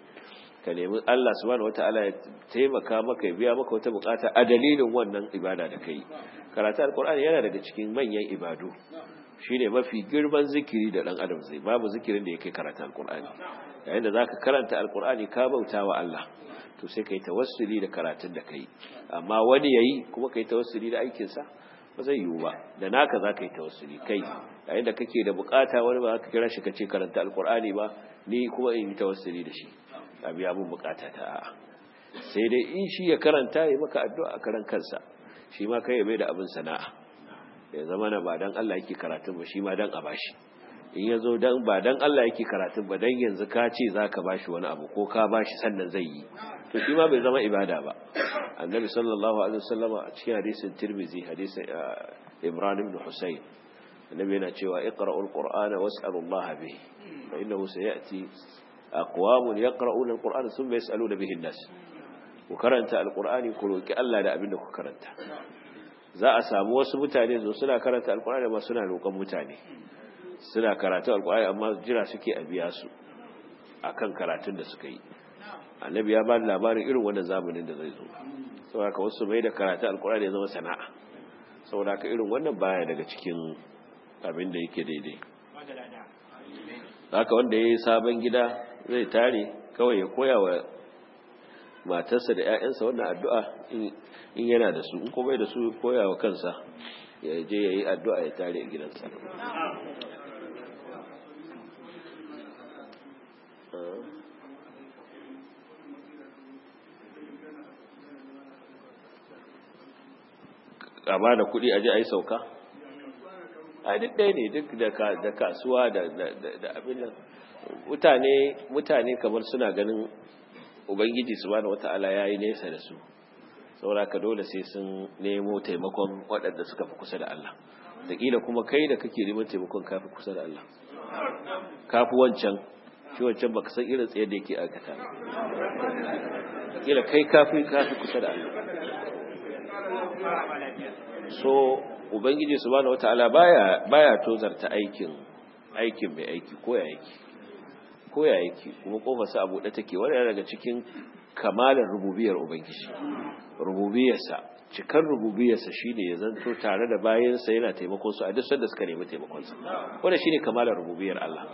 ka nemi Allah subhanahu wataala ya taimaka maka, ya biya maka wata bukata a dalilin wannan ibada da kai. Karatu alqur'ani yana daga cikin manyan ibadu, shine mafi girman zikiri da dan adam zai, babu zikirin da yake karatu alqur'ani. Yayin da zaka karanta alqur'ani ka bautawa Allah, to sai kai tawassuli da karatun da kai. Amma wani yayi kuma kai tawassuli da aikin sa, ba zai yiwu ba. Da naka zaka yi tawassuli kai, yayin da kake da bukata, wani ba ka kira shi kace karanta alqur'ani ba, ni kuma in yi tawassuli da shi a biya mun bukata ta. A'a, sai dai in shi ya karanta ya maka addu'a a karan kansa, shi ma kai ya mai da abin sana'a, ya zama na ba dan Allah yake karatun ba, shi ma dan a bashi. in yazo dan ba dan Allah yake karatun ba dan yanzu ka ce zaka bashi wani abu ko ka bashi sannan zai yi to shi ma bai zama ibada ba. Annabi sallallahu alaihi wasallama a cikin hadisin Tirmidhi, hadisin Imran ibn Husayn, annabi yana cewa iqra'ul qur'ana was'alullaha bihi fa innahu sayati aqwamun yaqra'una al-qur'ana thumma yas'aluna bihi an-nas. ku karanta alqur'ani ku roki Allah da abin da ku karanta. Za a samu wasu mutane zo suna karanta alqur'ani amma suna roƙon mutane, suna karatu alqur'ani amma jira suke a biya su akan karatun da suka yi. Annabi ya ba labarin irin wannan zamanin da zai zo, saboda haka wasu mai da karatu alqur'ani ya zama sana'a, saboda haka irin wannan baya daga cikin abin da yake daidai. Haka wanda ya yi sabon gida zai tare kawai ya koya wa matarsa da 'ya'yansa wannan addu'a in yana da su, in ko bai da su koya wa kansa ya je ya yi addu'a ya tare a gidansa. a ba da kuɗi a je a yi sauka a duk ɗaya ne, duk da kasuwa da abin nan. Mutane kamar suna ganin ubangiji subhanahu wata'ala ya yi nesa da su, saboda ka dole sai sun nemo taimakon waɗanda suka fi kusa da Allah. Daƙila kuma kai da kake neman taimakon kafi kusa da Allah, kafi wancan, shi wancan baka san irin tsayar da yake aikata. Daƙila kai kafi kusa da Allah. So ubangiji subhanahu wataala baya tozarta aikin mai aiki ko ya yake kuma kofar sa abu da take. Wannan daga cikin kamalar rububiyar ubangiji, rububiyarsa, cikar rububiyarsa shine ya zanto tare da bayansa yana taimakon su a duk sanda suka nemi taimakon sa. Wannan shine kamalar rububiyar Allah.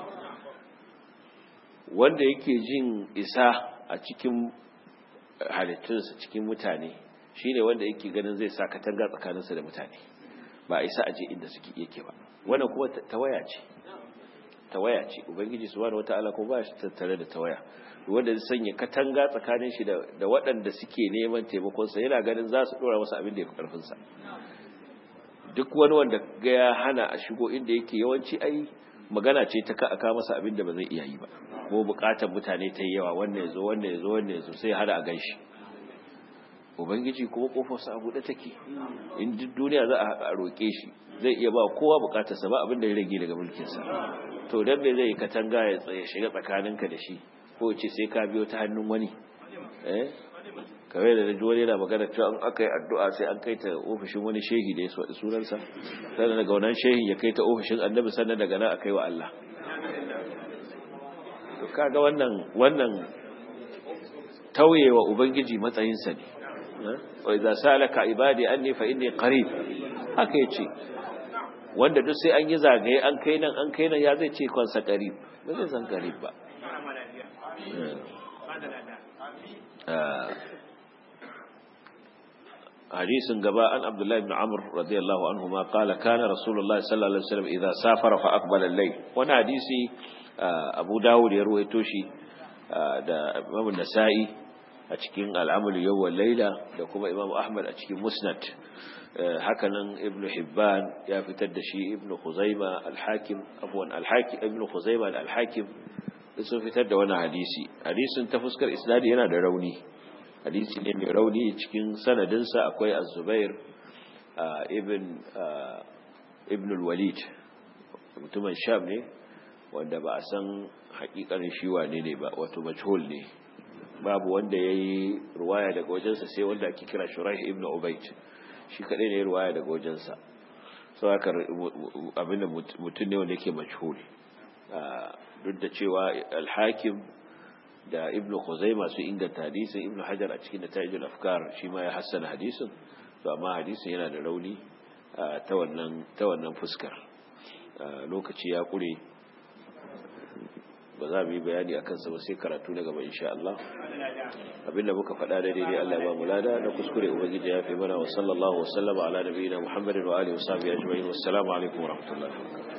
Wanda yake jin isa a cikin halittunsa, cikin mutane, shine wanda yake ganin zai sa katanga tsakaninsa da mutane, ba a isa aje inda suke yake ba. Wannan kuma tawaya ce ubangiji subhanahu wataala ko ba shi tattare da tawaya. Wanda zai sanya katanga tsakanin shi da waɗanda suke neman taimakon sa, yana ganin za su dora masa abin da yake karfin sa. Duk wani wanda ga ya hana a shigo inda yake, yawanci ai magana ce ta aka masa abin da ba zai iya yi ba, ko bukatar mutane ta yi yawa, wannan yazo sai hada a ganshi. Ubangiji kuma kofarsa a buɗe take, in duk duniya za a roƙe shi zai iya ba kowa bukatarsa, ba abin da ya rage daga mulkinsa. To dan me zai katanga ya shiga tsakaninka da shi, ko ce sai ka biyo ta hannun wani? Kawai da ji wani yana magana cewa an aka yi addu'a sai an kai ta ofishin wani shehi da ya so sunansa, sannan daga wannan shehin ya kai ta ofishin annabi, sannan daga nan a kai wa Allah. To kaga wannan tauyewa ubangiji matsayinsa ne. wa idza salaka ibadi anni fa inni qarib, haka yace. Wanda duk sai an yi zagaye an kai nan ya zai ce kansa qarib, ba zai san qarib ba. hadisin gaba an Abdullah ibn Amr radiyallahu anhuma qala kana Rasulullah sallallahu alaihi wasallam idza safara fa aqbala al-layl. Wannan hadisi Abu Dawud ya ruwaito shi da Imam Nasa'i a cikin al-Amal yawm wal layla, da kuma Imam Ahmad a cikin Musnad. Hakanan Ibn Hibban ya fitar da shi, Ibn Khuzaimah al-Hakim, Ibn Khuzaimah da al-Hakim sun fitar da wannan hadisi. Hadisin ta fuskar isnadi yana da rauni, hadisi ne mai rauni. Cikin sanadinsa akwai Az-Zubair ibn al-Walid, mutumin Sham ne wanda ba a san hakikanin shi wane ne ba, wato majhul ne. Babu wanda yayi ruwaya daga wajensa sai wanda ake kira Shuraih ibn Ubayd, shi kadai ne ruwaya daga wajensa. So haka abinda mutum ne wanda yake majhul. Duk da cewa al-Hakim da Ibn Khuzaimah su inganta hadisin, Ibn Hajar a cikin Nata'ijul Afkar shi ma ya hassana hadisin, to amma hadisin yana da rauni ta wannan fuskar. Lokaci ya kure, ba za mu yi bayani akan sa ba sai karatu na gaba insha Allah. Abinda muka faɗa da daidai Allah ya ba mu lada, na kuskure ubangiji ya fi mana. Wa sallallahu wa sallama ala nabiyina Muhammadin wa alihi wa sahbihi ajma'in. Wassalamu alaikum wa rahmatullahi wa barakatuh.